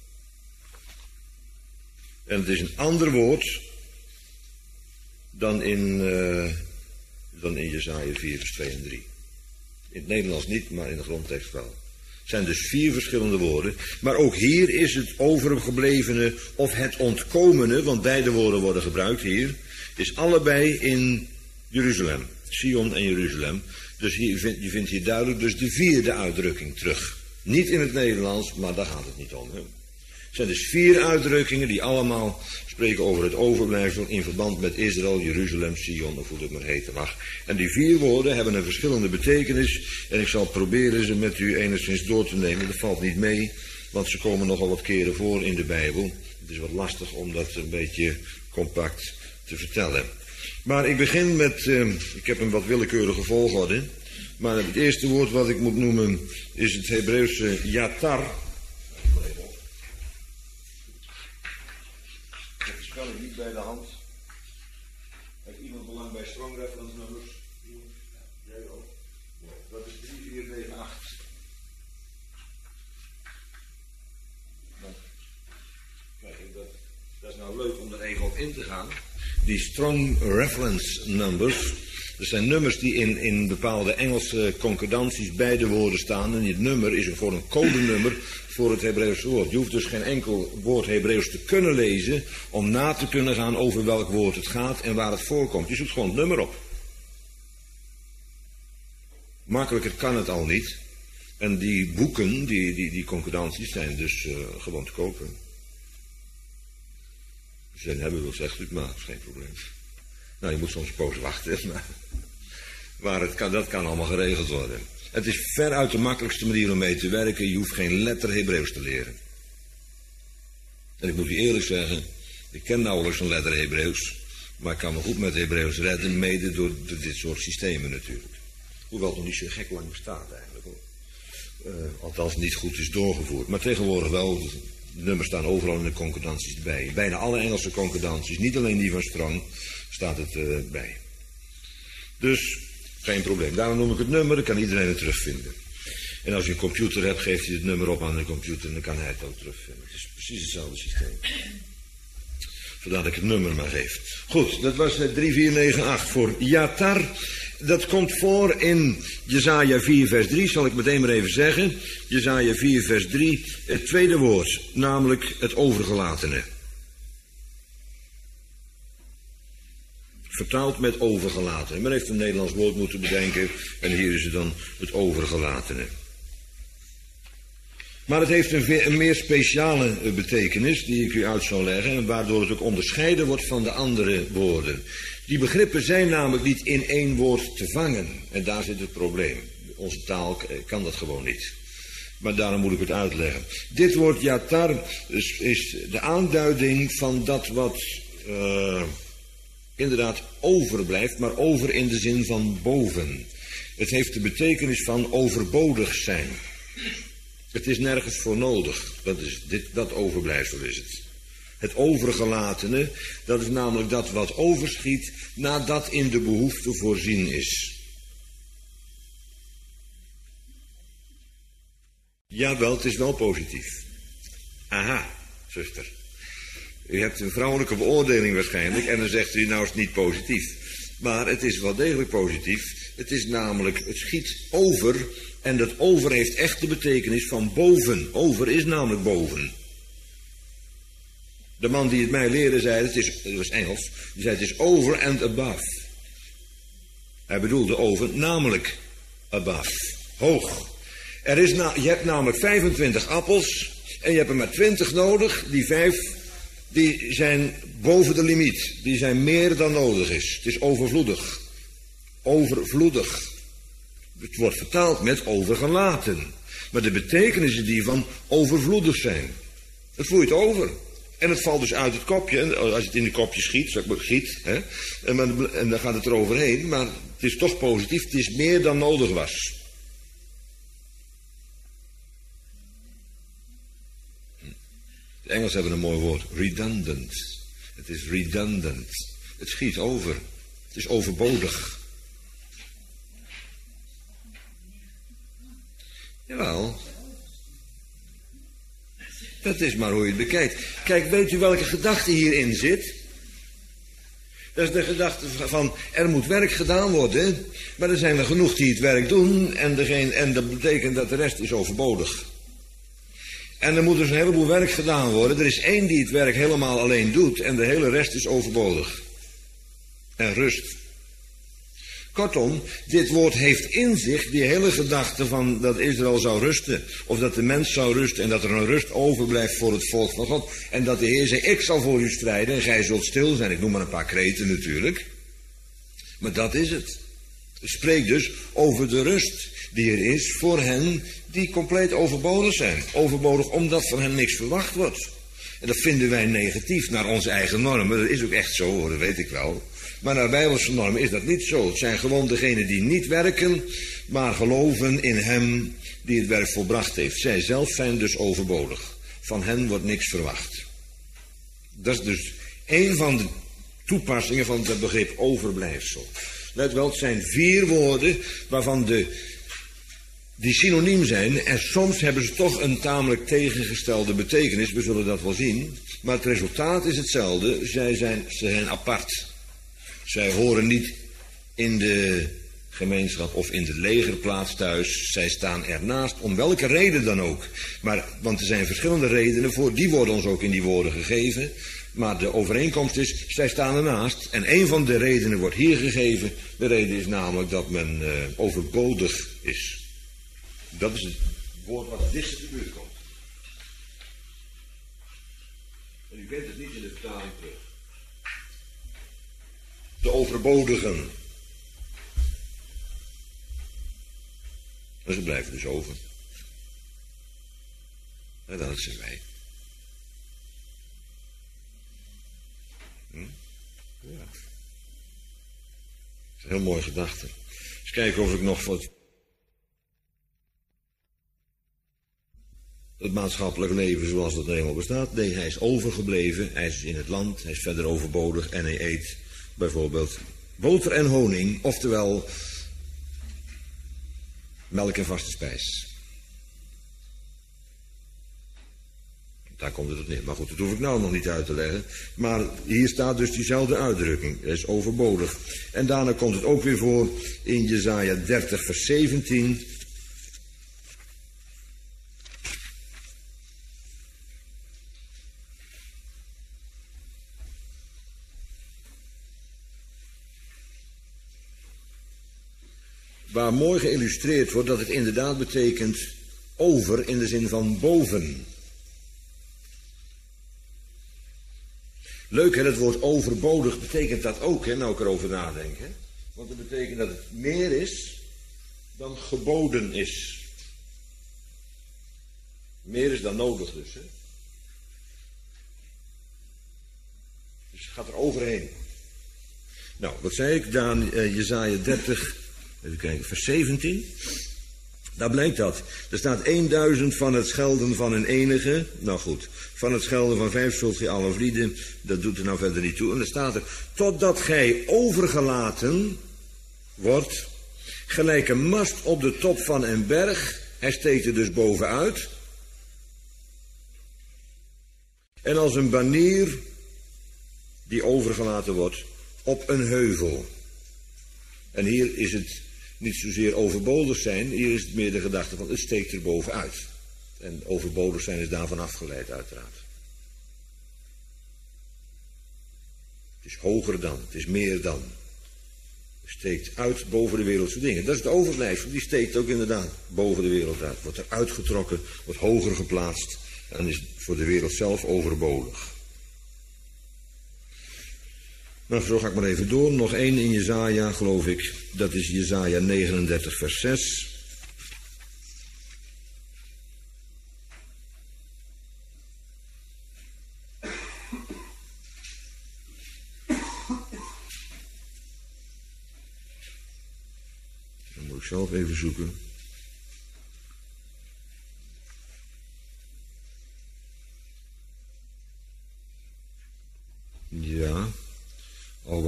En het is een ander woord dan in Jesaja 4 vers 2 en 3. In het Nederlands niet, maar in de grondtekst wel. Het zijn dus 4 verschillende woorden. Maar ook hier is het overgeblevene of het ontkomene, want beide woorden worden gebruikt hier, is allebei in Jeruzalem. Sion en Jeruzalem. Dus je vindt hier duidelijk dus de 4e uitdrukking terug. Niet in het Nederlands, maar daar gaat het niet om. Hè. Het zijn dus 4 uitdrukkingen die allemaal spreken over het overblijfsel in verband met Israël, Jeruzalem, Sion, of hoe het maar heten mag. En die 4 woorden hebben een verschillende betekenis en ik zal proberen ze met u enigszins door te nemen. Dat valt niet mee, want ze komen nogal wat keren voor in de Bijbel. Het is wat lastig om dat een beetje compact te vertellen. Maar ik begin met, ik heb een wat willekeurige volgorde, maar het eerste woord wat ik moet noemen is het Hebreeuwse yatar. Ik heb de spelling niet bij de hand. Heeft iemand belang bij strong reference numbers? Jij ook? Dat is 3498. Kijk, dat is nou leuk om er even op in te gaan. Die strong reference numbers, dat zijn nummers die in bepaalde Engelse concordanties bij de woorden staan. En dit nummer is gewoon een codenummer voor het Hebreeuwse woord. Je hoeft dus geen enkel woord Hebreeuws te kunnen lezen om na te kunnen gaan over welk woord het gaat en waar het voorkomt. Je zoekt gewoon het nummer op. Makkelijker kan het al niet. En die boeken, die concordanties zijn dus gewoon te kopen. Als je dat hebben wil, zegt u het maar, dat is geen probleem. Nou, je moet soms een poos wachten, maar dat kan allemaal geregeld worden. Het is veruit de makkelijkste manier om mee te werken. Je hoeft geen letter Hebreeuws te leren. En ik moet u eerlijk zeggen, ik ken nauwelijks een letter Hebreeuws, maar ik kan me goed met Hebreeuws redden, mede door dit soort systemen natuurlijk. Hoewel het nog niet zo gek lang bestaat eigenlijk hoor. Althans niet goed is doorgevoerd. Maar tegenwoordig wel, de nummers staan overal in de concordanties bij. Bijna alle Engelse concordanties, niet alleen die van Strong, staat het bij. Dus geen probleem. Daarom noem ik het nummer, dan kan iedereen het terugvinden. En als je een computer hebt, geeft hij het nummer op aan de computer en dan kan hij het ook terugvinden. Het is precies hetzelfde systeem. Vandaar dat ik het nummer maar geef. Goed, dat was 3498 voor Yatar. Dat komt voor in Jesaja 4 vers 3, zal ik meteen maar even zeggen. Jesaja 4 vers 3, het tweede woord, namelijk het overgelatene. Vertaald met overgelaten. Men heeft een Nederlands woord moeten bedenken en hier is het dan het overgelatene. Maar het heeft een meer speciale betekenis die ik u uit zal leggen en waardoor het ook onderscheiden wordt van de andere woorden. Die begrippen zijn namelijk niet in één woord te vangen en daar zit het probleem. Onze taal kan dat gewoon niet. Maar daarom moet ik het uitleggen. Dit woord yatar is de aanduiding van dat wat inderdaad overblijft, maar over in de zin van boven. Het heeft de betekenis van overbodig zijn. Het is nergens voor nodig. Dat overblijfsel is het. Het overgelatene, dat is namelijk dat wat overschiet nadat in de behoefte voorzien is. Jawel, het is wel positief. Aha, zuster. U hebt een vrouwelijke beoordeling waarschijnlijk en dan zegt u nou is het niet positief. Maar het is wel degelijk positief. Het is namelijk, het schiet over en dat over heeft echt de betekenis van boven. Over is namelijk boven. De man die het mij leerde zei, het was Engels, die zei het is over and above. Hij bedoelde over, namelijk above, hoog. Je hebt namelijk 25 appels en je hebt er maar 20 nodig. Die 5, die zijn boven de limiet. Die zijn meer dan nodig is. Het is overvloedig. Overvloedig. Het wordt vertaald met overgelaten. Maar de betekenis is die van overvloedig zijn. Het vloeit over. En het valt dus uit het kopje. En als het in het kopje schiet, hè, en dan gaat het er overheen. Maar het is toch positief. Het is meer dan nodig was. Engels hebben een mooi woord, redundant. Het is redundant. Het schiet over. Het is overbodig. Jawel. Dat is maar hoe je het bekijkt. Kijk, weet u welke gedachte hierin zit? Dat is de gedachte van, er moet werk gedaan worden, maar er zijn er genoeg die het werk doen en dat betekent dat de rest is overbodig. En er moet dus een heleboel werk gedaan worden. Er is één die het werk helemaal alleen doet en de hele rest is overbodig. En rust. Kortom, dit woord heeft in zich die hele gedachte van dat Israël zou rusten. Of dat de mens zou rusten en dat er een rust overblijft voor het volk van God. En dat de Heer zei, ik zal voor u strijden en gij zult stil zijn. Ik noem maar een paar kreten natuurlijk. Maar dat is het. Het spreekt dus over de rust die er is voor hen die compleet overbodig zijn. Overbodig omdat van hen niks verwacht wordt. En dat vinden wij negatief naar onze eigen normen. Dat is ook echt zo hoor, dat weet ik wel. Maar naar bijbelse normen is dat niet zo. Het zijn gewoon degenen die niet werken, maar geloven in hem die het werk volbracht heeft. Zij zelf zijn dus overbodig. Van hen wordt niks verwacht. Dat is dus een van de toepassingen van het begrip overblijfsel. Let wel, het zijn 4 woorden waarvan die synoniem zijn. En soms hebben ze toch een tamelijk tegengestelde betekenis. We zullen dat wel zien. Maar het resultaat is hetzelfde. Ze zijn apart. Zij horen niet in de gemeenschap of in de legerplaats thuis. Zij staan ernaast, om welke reden dan ook. Want er zijn verschillende redenen voor, die worden ons ook in die woorden gegeven. Maar de overeenkomst is, zij staan ernaast. En een van de redenen wordt hier gegeven. De reden is namelijk dat men overbodig is. Dat is het woord wat het dichtst in de buurt komt. En u kent het niet in de vertaling terug. De overbodigen. En ze blijven dus over. En dat zijn wij. Ja. Dat is een heel mooie gedachte. Eens kijken of ik nog wat. Het maatschappelijk leven zoals dat er helemaal bestaat. Nee, hij is overgebleven. Hij is in het land. Hij is verder overbodig. En hij eet bijvoorbeeld boter en honing. Oftewel melk en vaste spijs. Daar komt het op neer. Maar goed, dat hoef ik nou nog niet uit te leggen. Maar hier staat dus diezelfde uitdrukking. Het is overbodig. En daarna komt het ook weer voor in Jesaja 30 vers 17. Waar mooi geïllustreerd wordt dat het inderdaad betekent over in de zin van boven. Leuk hè, het woord overbodig betekent dat ook, hè, nou ik erover nadenk. Hè? Want het betekent dat het meer is dan geboden is. Meer is dan nodig dus. Hè? Dus het gaat er overheen. Nou, wat zei ik? Jesaja 30, even kijken, vers 17. Daar blijkt dat. Er staat 1000 van het schelden van een enige. Nou goed, van het schelden van 5 zult gij alle vlieden. Dat doet er nou verder niet toe. En dan staat er, totdat gij overgelaten wordt, gelijk een mast op de top van een berg. Hij steekt er dus bovenuit. En als een banier die overgelaten wordt op een heuvel. En hier is het niet zozeer overbodig zijn, hier is het meer de gedachte van het steekt er bovenuit. En overbodig zijn is daarvan afgeleid uiteraard. Het is hoger dan, het is meer dan. Het steekt uit boven de wereldse dingen. Dat is het overblijfsel, die steekt ook inderdaad boven de wereld uit. Wordt er uitgetrokken, wordt hoger geplaatst en is voor de wereld zelf overbodig. Nou, zo ga ik maar even door. Nog één in Jesaja, geloof ik. Dat is Jesaja 39, vers 6. Dan moet ik zelf even zoeken.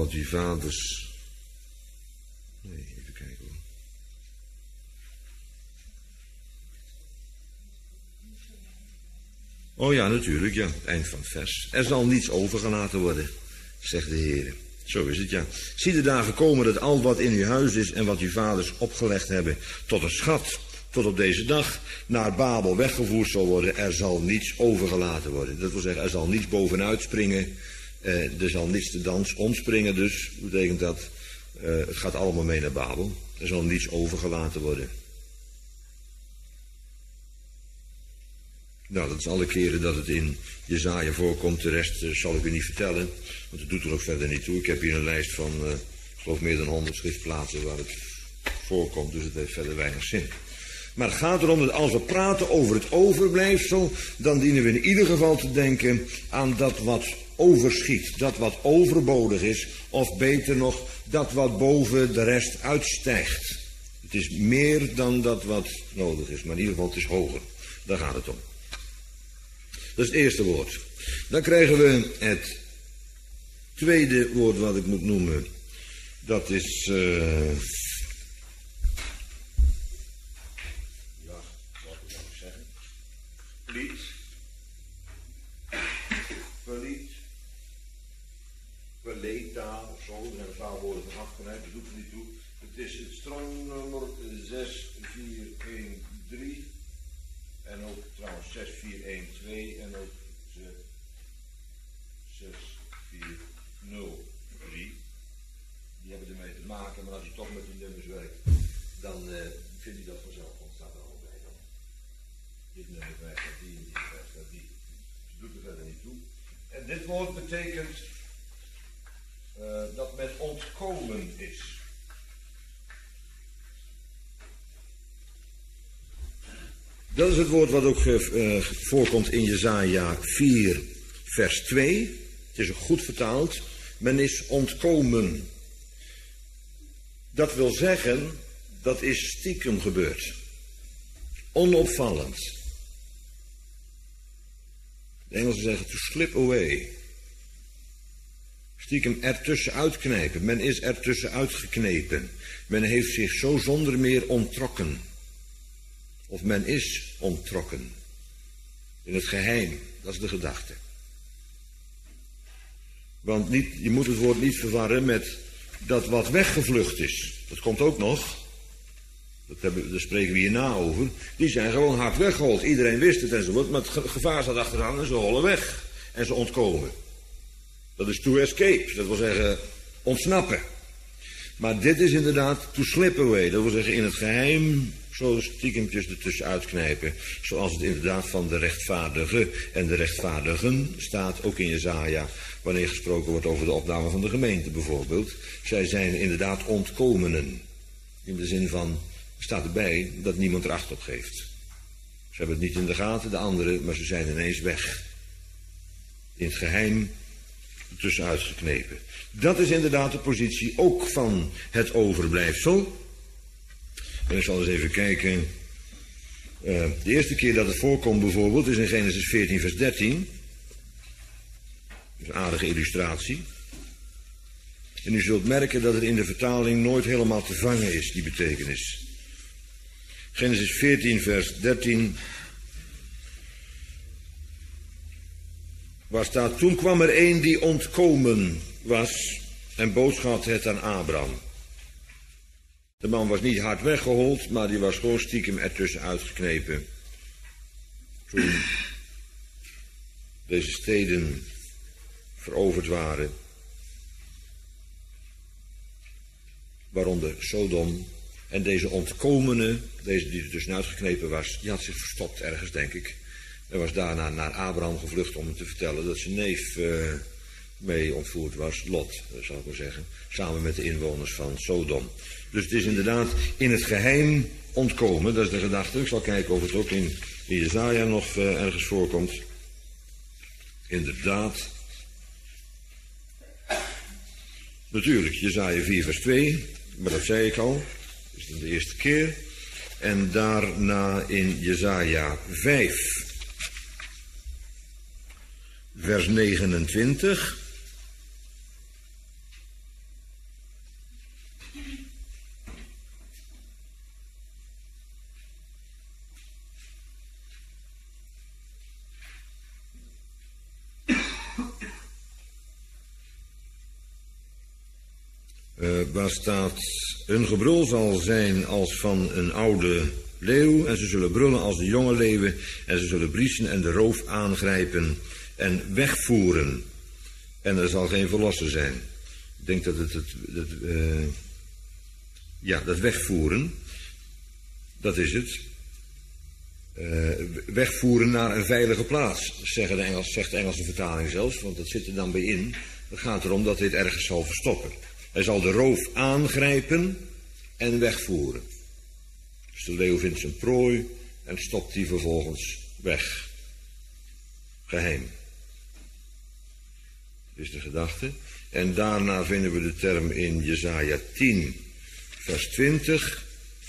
wat die vaders... Nee, even kijken hoor. Oh ja, natuurlijk, ja, het eind van het vers. Er zal niets overgelaten worden, zegt de Heer. Zo is het, ja. Zie de dagen komen dat al wat in uw huis is en wat uw vaders opgelegd hebben tot een schat, tot op deze dag, naar Babel weggevoerd zal worden. Er zal niets overgelaten worden. Dat wil zeggen, er zal niets bovenuit springen. Er zal niets te dans ontspringen, dus betekent dat, het gaat allemaal mee naar Babel. Er zal niets overgelaten worden. Nou, dat is alle keren dat het in Jesaja voorkomt. De rest zal ik u niet vertellen, want het doet er ook verder niet toe. Ik heb hier een lijst van, ik geloof meer dan 100 schriftplaatsen waar het voorkomt, dus het heeft verder weinig zin. Maar het gaat erom dat als we praten over het overblijfsel, dan dienen we in ieder geval te denken aan dat wat overschiet, dat wat overbodig is, of beter nog, dat wat boven de rest uitstijgt. Het is meer dan dat wat nodig is, maar in ieder geval het is hoger. Daar gaat het om. Dat is het eerste woord. Dan krijgen we het tweede woord wat ik moet noemen. Dat is... ja, wat moet ik zeggen? Pliet. Verliet. Verleedtaal of zo. Er zijn een paar woorden van afgeleid. Dat doet er niet toe. Het is het strongnummer 6413. En ook trouwens 6412 en ook 6403. Die hebben ermee te maken, maar als je toch met die nummers werkt, dan vind je dat vanzelf, want het staat er al bij dan. Dit nummer wijst naar die en die wijst naar die. Dus het doet er verder niet toe. En dit woord betekent dat men ontkomen is. Dat is het woord wat ook voorkomt in Jesaja 4, vers 2. Het is ook goed vertaald. Men is ontkomen. Dat wil zeggen, dat is stiekem gebeurd. Onopvallend. De Engelsen zeggen to slip away. Stiekem ertussen uitknijpen. Men is ertussen uitgeknepen. Men heeft zich zo zonder meer onttrokken. Of men is onttrokken. In het geheim, dat is de gedachte. Want je moet het woord niet verwarren met dat wat weggevlucht is. Dat komt ook nog. Daar spreken we hierna over. Die zijn gewoon hard weggehold. Iedereen wist het enzovoort. Maar het gevaar staat achteraan en ze hollen weg. En ze ontkomen. Dat is to escape. Dat wil zeggen ontsnappen. Maar dit is inderdaad to slip away. Dat wil zeggen in het geheim zo stiekempjes ertussen uitknijpen. Zoals het inderdaad van de rechtvaardige en de rechtvaardigen staat. Ook in Jesaja. Wanneer gesproken wordt over de opname van de gemeente bijvoorbeeld. Zij zijn inderdaad ontkomenen. In de zin van, staat erbij dat niemand er acht op geeft. Ze hebben het niet in de gaten, de anderen, maar ze zijn ineens weg. In het geheim ertussen uitgeknepen. Dat is inderdaad de positie ook van het overblijfsel. En ik zal eens even kijken. De eerste keer dat het voorkomt bijvoorbeeld is in Genesis 14 vers 13. Dat is een aardige illustratie. En u zult merken dat het in de vertaling nooit helemaal te vangen is, die betekenis. Genesis 14 vers 13. Waar staat, toen kwam er een die ontkomen was en boodschapte het aan Abraham. De man was niet hard weggehold, maar die was gewoon stiekem ertussen uitgeknepen. Toen deze steden veroverd waren, waaronder Sodom, en deze ontkomene, deze die er tussenuit geknepen was, die had zich verstopt ergens, denk ik. En was daarna naar Abraham gevlucht om hem te vertellen dat zijn neef mee ontvoerd was, Lot, zal ik maar zeggen, samen met de inwoners van Sodom. Dus het is inderdaad in het geheim ontkomen, dat is de gedachte. Ik zal kijken of het ook in Jesaja nog ergens voorkomt. Inderdaad. Natuurlijk, Jesaja 4 vers 2, maar dat zei ik al, dat is de eerste keer. En daarna in Jesaja 5, vers 29. Waar staat: hun gebrul zal zijn als van een oude leeuw, en ze zullen brullen als de jonge leeuwen, en ze zullen briesen en de roof aangrijpen en wegvoeren. En er zal geen verlosser zijn. Ik denk dat dat wegvoeren, dat is het. Wegvoeren naar een veilige plaats, zegt de Engelse vertaling zelfs, want dat zit er dan bij in. Het gaat erom dat hij het ergens zal verstoppen. Hij zal de roof aangrijpen en wegvoeren. Dus de leeuw vindt zijn prooi en stopt die vervolgens weg. Geheim. Dat is de gedachte. En daarna vinden we de term in Jesaja 10, vers 20.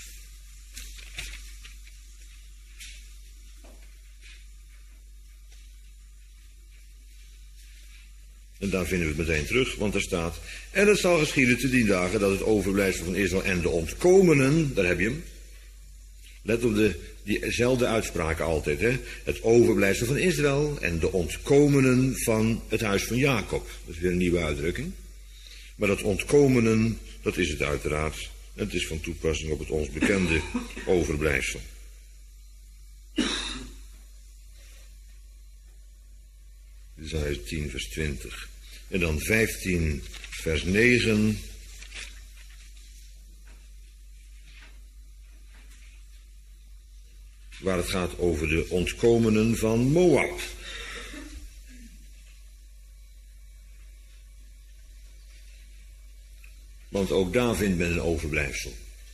En daar vinden we het meteen terug, want er staat: en het zal geschieden te die dagen dat het overblijfsel van Israël en de ontkomenen, daar heb je hem. Let op diezelfde uitspraken altijd, hè. Het overblijfsel van Israël en de ontkomenen van het huis van Jacob. Dat is weer een nieuwe uitdrukking. Maar dat ontkomenen, dat is het uiteraard. En het is van toepassing op het ons bekende overblijfsel. Jesaja 10 vers 20. En dan 15 vers 9. Waar het gaat over de ontkomenen van Moab. Want ook daar vindt men een overblijfsel.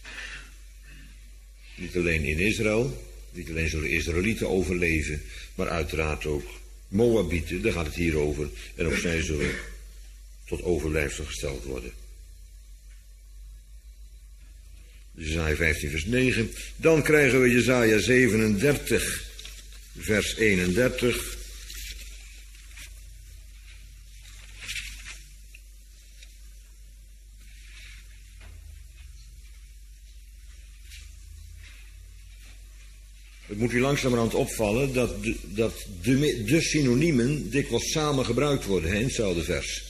Niet alleen in Israël, niet alleen zullen Israëlieten overleven, maar uiteraard ook Moabieten, daar gaat het hier over. En ook zij zullen tot overblijfsel gesteld worden. Jesaja 15 vers 9. Dan krijgen we Jesaja 37 vers 31. Het moet u langzamerhand opvallen dat de synoniemen dikwijls samen gebruikt worden in hetzelfde vers.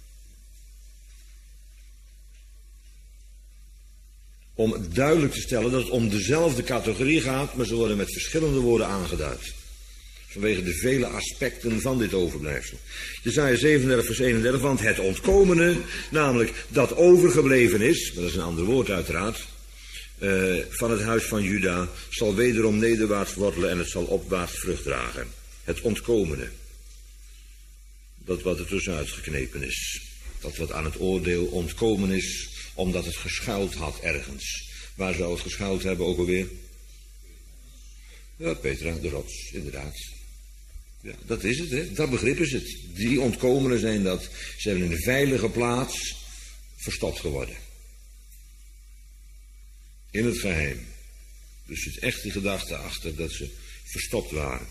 Om duidelijk te stellen dat het om dezelfde categorie gaat, maar ze worden met verschillende woorden aangeduid. Vanwege de vele aspecten van dit overblijfsel. Jesaja 37 vers 31, want het ontkomene, namelijk dat overgebleven is, maar dat is een ander woord uiteraard, van het huis van Juda, zal wederom nederwaarts wortelen en het zal opwaarts vrucht dragen. Het ontkomene. Dat wat er tussenuit geknepen is. Dat wat aan het oordeel ontkomen is, omdat het geschuild had ergens. Waar zou het geschuild hebben ook alweer? Ja, Petra, de rots, inderdaad. Ja, dat is het, hè. Dat begrip is het. Die ontkomenen zijn dat. Ze hebben in een veilige plaats verstopt geworden. In het geheim. Dus zit echt die gedachte achter dat ze verstopt waren.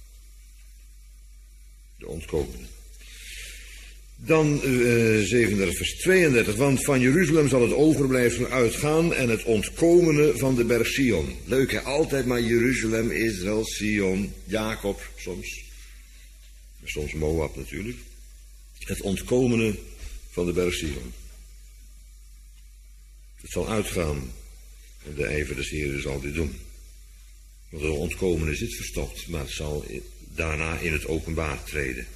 De ontkomenen. Dan 37 vers 32. Want van Jeruzalem zal het overblijfsel uitgaan en het ontkomene van de berg Sion. Leuk hè, altijd maar Jeruzalem, Israël, Sion, Jacob soms. Soms Moab natuurlijk. Het ontkomene van de berg Sion. Het zal uitgaan. En de ijver des Heeren zal dit doen. Want het ontkomene zit verstopt, maar het zal daarna in het openbaar treden.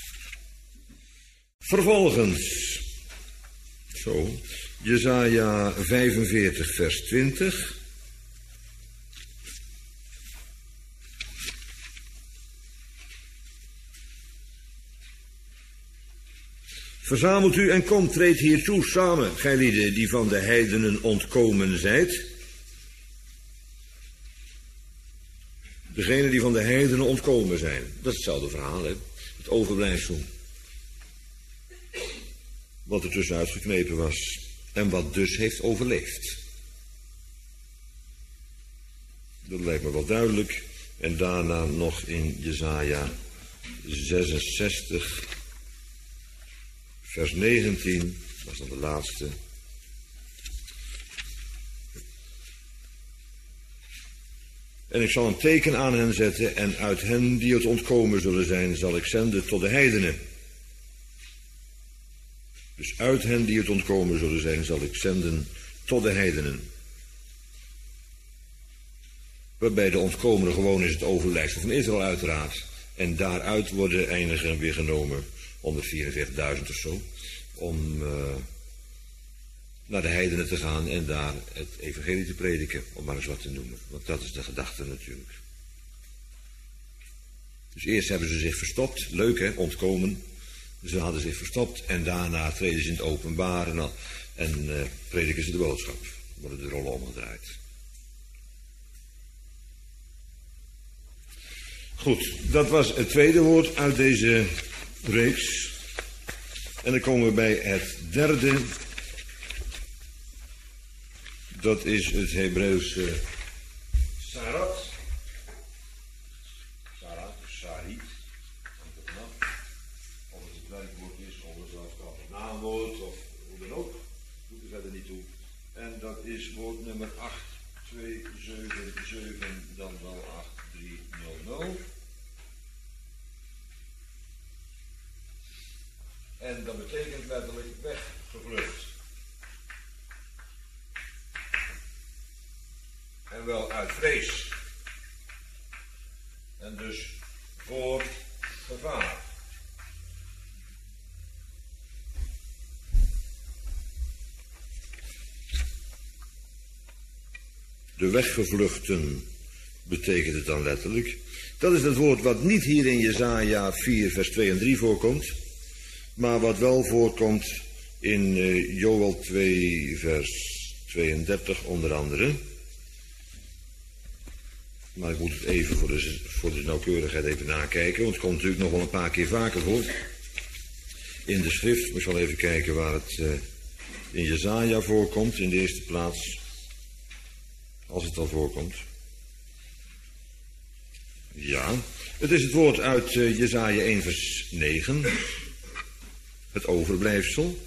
Vervolgens, zo, Jesaja 45 vers 20. Verzamelt u en komt, treed hiertoe samen, gijlieden die van de heidenen ontkomen zijt. Degenen die van de heidenen ontkomen zijn. Dat is hetzelfde verhaal, hè? Het overblijfsel. Wat er tussenuit geknepen was. En wat dus heeft overleefd. Dat lijkt me wel duidelijk. En daarna nog in Jesaja 66, vers 19. Dat was dan de laatste. En ik zal een teken aan hen zetten en uit hen die het ontkomen zullen zijn, zal ik zenden tot de heidenen. Dus uit hen die het ontkomen zullen zijn, zal ik zenden tot de heidenen. Waarbij de ontkomenen gewoon is het overlijfsel van Israël uiteraard. En daaruit worden einigen weer genomen, 144.000 of zo, om naar de heidenen te gaan en daar het evangelie te prediken, om maar eens wat te noemen. Want dat is de gedachte natuurlijk. Dus eerst hebben ze zich verstopt, leuk hè, ontkomen. Ze hadden zich verstopt en daarna treden ze in het openbaar en prediken ze de boodschap. Worden de rollen omgedraaid. Goed, dat was het tweede woord uit deze reeks. En dan komen we bij het derde. Dat is het Hebreeuwse sarat. Sarat, sarit. Of het een werkwoord is, of een zelfstandig naamwoord, of hoe dan ook. Doet er verder niet toe. En dat is woord nummer 8277, dan wel 8300. En dat betekent letterlijk weggevlucht. En wel uit vrees. En dus voor gevaar. De weggevluchten betekent het dan letterlijk. Dat is het woord wat niet hier in Jesaja 4 vers 2 en 3 voorkomt. Maar wat wel voorkomt in Joël 2 vers 32 onder andere. Maar ik moet het even voor de nauwkeurigheid even nakijken. Want het komt natuurlijk nog wel een paar keer vaker voor. In de schrift, ik zal even kijken waar het in Jesaja voorkomt. In de eerste plaats. Als het al voorkomt. Ja, het is het woord uit Jesaja 1 vers 9. Het overblijfsel.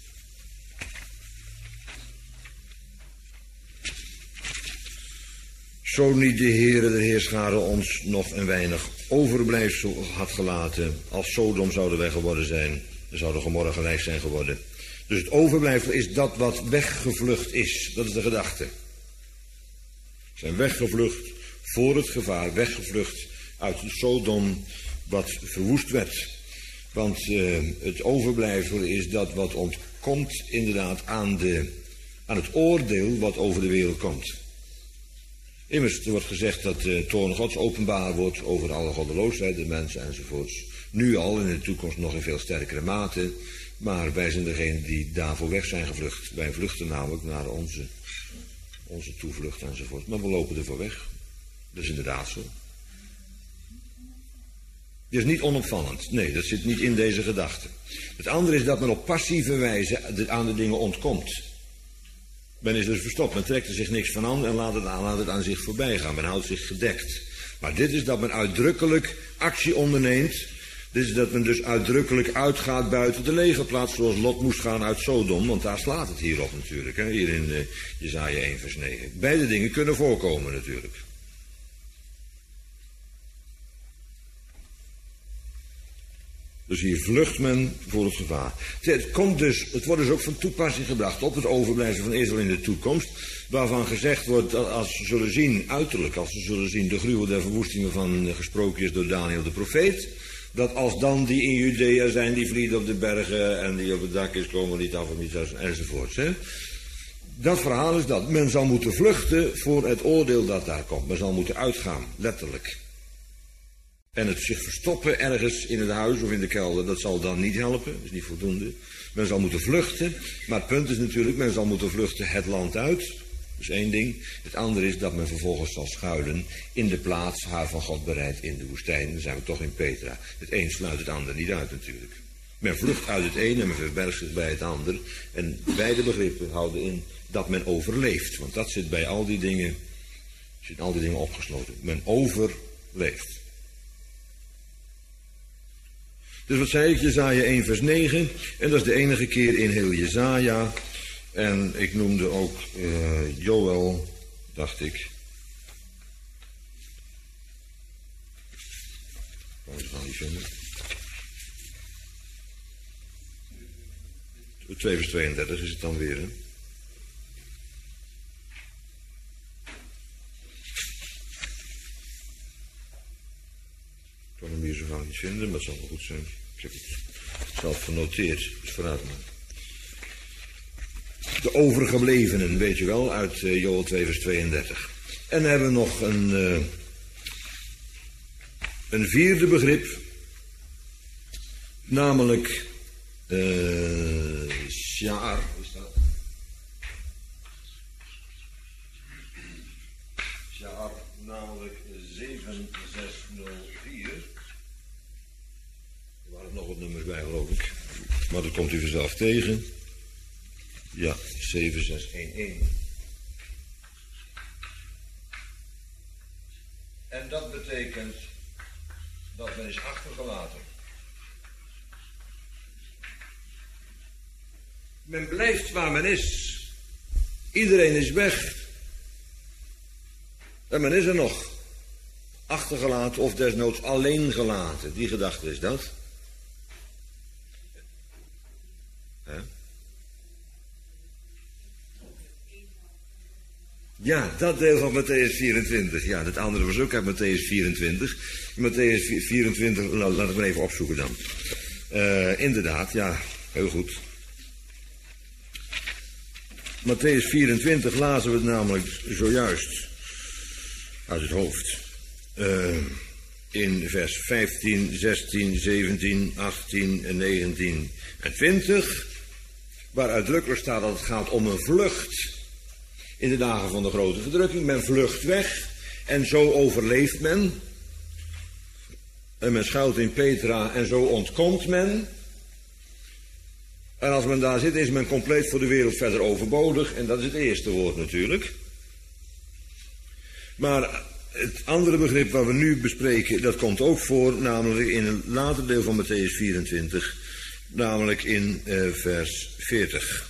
Zo niet de Heere, de Heerschare, ons nog een weinig overblijfsel had gelaten. Als Sodom zouden wij geworden zijn, dan zouden Gomorra gelijk zijn geworden. Dus het overblijfsel is dat wat weggevlucht is. Dat is de gedachte. Ze zijn weggevlucht voor het gevaar, weggevlucht uit Sodom wat verwoest werd. Want het overblijfsel is dat wat ontkomt inderdaad aan het oordeel wat over de wereld komt. Immers, er wordt gezegd dat de toorn Gods openbaar wordt over alle goddeloosheid, de mensen enzovoorts. Nu al, in de toekomst nog in veel sterkere mate. Maar wij zijn degene die daarvoor weg zijn gevlucht. Wij vluchten namelijk naar onze toevlucht enzovoort. Maar we lopen ervoor weg. Dat is inderdaad zo. Het is niet onopvallend. Nee, dat zit niet in deze gedachte. Het andere is dat men op passieve wijze aan de dingen ontkomt. Men is dus verstopt. Men trekt er zich niks van aan en laat het aan zich voorbij gaan. Men houdt zich gedekt. Maar dit is dat men uitdrukkelijk actie onderneemt. Dit is dat men dus uitdrukkelijk uitgaat buiten de legerplaats, zoals Lot moest gaan uit Sodom. Want daar slaat het hier op natuurlijk. Hè? Hier in Jesaja 1 vers 9. Beide dingen kunnen voorkomen natuurlijk. Dus hier vlucht men voor het gevaar. Het wordt dus ook van toepassing gebracht op het overblijfsel van Israël in de toekomst. Waarvan gezegd wordt dat als ze zullen zien, uiterlijk, als ze zullen zien de gruwel der verwoestingen van gesproken is door Daniel de profeet. Dat als dan die in Judea zijn, die vlieden op de bergen en die op het dak is komen niet af of niet enzovoorts. Hè? Dat verhaal is dat. Men zal moeten vluchten voor het oordeel dat daar komt. Men zal moeten uitgaan, letterlijk. En het zich verstoppen ergens in het huis of in de kelder, dat zal dan niet helpen. Dat is niet voldoende. Men zal moeten vluchten. Maar het punt is natuurlijk, men zal moeten vluchten het land uit. Dat is één ding. Het andere is dat men vervolgens zal schuilen in de plaats haar van God bereid in de woestijn. Dan zijn we toch in Petra. Het een sluit het ander niet uit natuurlijk. Men vlucht uit het een en men verbergt zich bij het ander. En beide begrippen houden in dat men overleeft. Want dat zit bij al die dingen opgesloten. Men overleeft. Dus wat zei ik? Jesaja 1 vers 9. En dat is de enige keer in heel Jesaja. En ik noemde ook Joël, dacht ik. Kan ik het nou niet vinden? 2 vers 32 is het dan weer, hè? Ik kan hem hier zo gauw niet vinden, maar het zal wel goed zijn. Ik heb het zelf genoteerd, dus vooruit maar. De overgeblevenen, weet je wel, uit Joel 2 vers 32. En dan hebben we nog een vierde begrip, namelijk Sha'ar, is dat? Sha'ar, namelijk 7604. Er waren nog wat nummers bij, geloof ik. Maar dat komt u vanzelf tegen. Ja, 7611. En dat betekent dat men is achtergelaten. Men blijft waar men is. Iedereen is weg. En men is er nog. Achtergelaten of desnoods alleen gelaten. Die gedachte is dat. Ja, dat deel van Mattheüs 24. Ja, dat andere was ook uit Mattheüs 24. Mattheüs 24, laat ik maar even opzoeken dan. Inderdaad, ja, heel goed. Mattheüs 24 lazen we het namelijk zojuist uit het hoofd. In vers 15, 16, 17, 18 en 19 en 20. Waar uitdrukkelijk staat dat het gaat om een vlucht. In de dagen van de grote verdrukking. Men vlucht weg. En zo overleeft men. En men schuilt in Petra. En zo ontkomt men. En als men daar zit, is men compleet voor de wereld verder overbodig. En dat is het eerste woord natuurlijk. Maar het andere begrip wat we nu bespreken, dat komt ook voor. Namelijk in een later deel van Mattheüs 24. Namelijk in vers 40.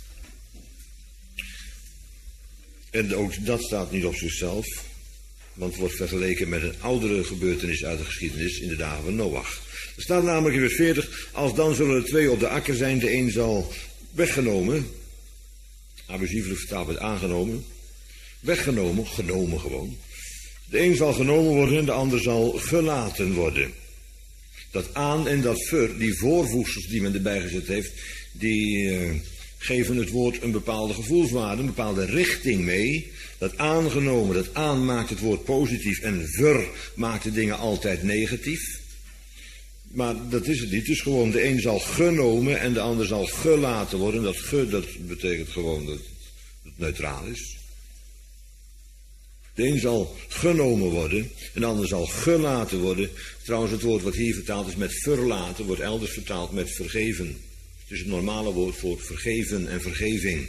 En ook dat staat niet op zichzelf, want het wordt vergeleken met een oudere gebeurtenis uit de geschiedenis in de dagen van Noach. Er staat namelijk in vers 40, als dan zullen er 2 op de akker zijn, de een zal weggenomen, abusievelijk vertaald met aangenomen, weggenomen, genomen gewoon. De een zal genomen worden en de ander zal gelaten worden. Dat aan en dat ver, die voorvoegsels die men erbij gezet heeft, die geven het woord een bepaalde gevoelswaarde, een bepaalde richting mee. Dat aangenomen, dat aan maakt het woord positief en ver maakt de dingen altijd negatief. Maar dat is het niet. Dus gewoon de een zal genomen en de ander zal gelaten worden. Dat dat betekent gewoon dat het neutraal is. De een zal genomen worden en de ander zal gelaten worden. Trouwens, het woord wat hier vertaald is met verlaten wordt elders vertaald met vergeven. Het is het normale woord voor vergeven en vergeving.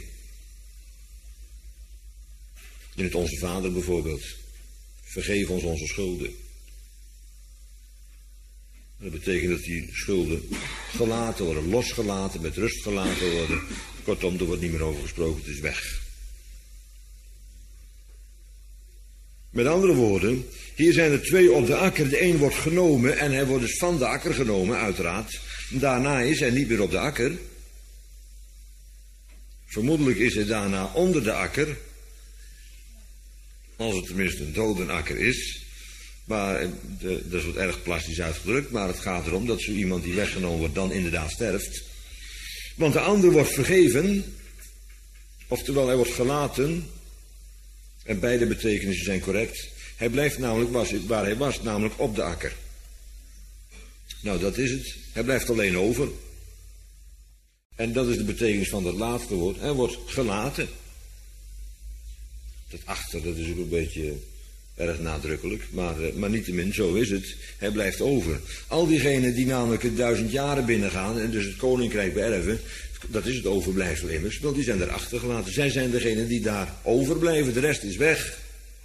In het Onze Vader bijvoorbeeld. Vergeef ons onze schulden. Dat betekent dat die schulden gelaten worden, losgelaten, met rust gelaten worden. Kortom, er wordt niet meer over gesproken, het is weg. Met andere woorden, hier zijn er 2 op de akker. De een wordt genomen en hij wordt dus van de akker genomen, uiteraard. Daarna is hij niet meer op de akker. Vermoedelijk is hij daarna onder de akker. Als het tenminste een dodenakker is. Maar dat is wat erg plastisch uitgedrukt. Maar het gaat erom dat zo iemand die weggenomen wordt dan inderdaad sterft. Want de ander wordt vergeven. Oftewel hij wordt gelaten. En beide betekenissen zijn correct. Hij blijft namelijk waar hij was, namelijk op de akker. Nou, dat is het. Hij blijft alleen over. En dat is de betekenis van dat laatste woord. Hij wordt gelaten. Dat achter, dat is ook een beetje erg nadrukkelijk. Maar niettemin, zo is het. Hij blijft over. Al diegenen die namelijk het 1000 jaren binnengaan en dus het koninkrijk beërven, dat is het overblijfsel immers, want die zijn er achtergelaten. Zij zijn degenen die daar overblijven, de rest is weg.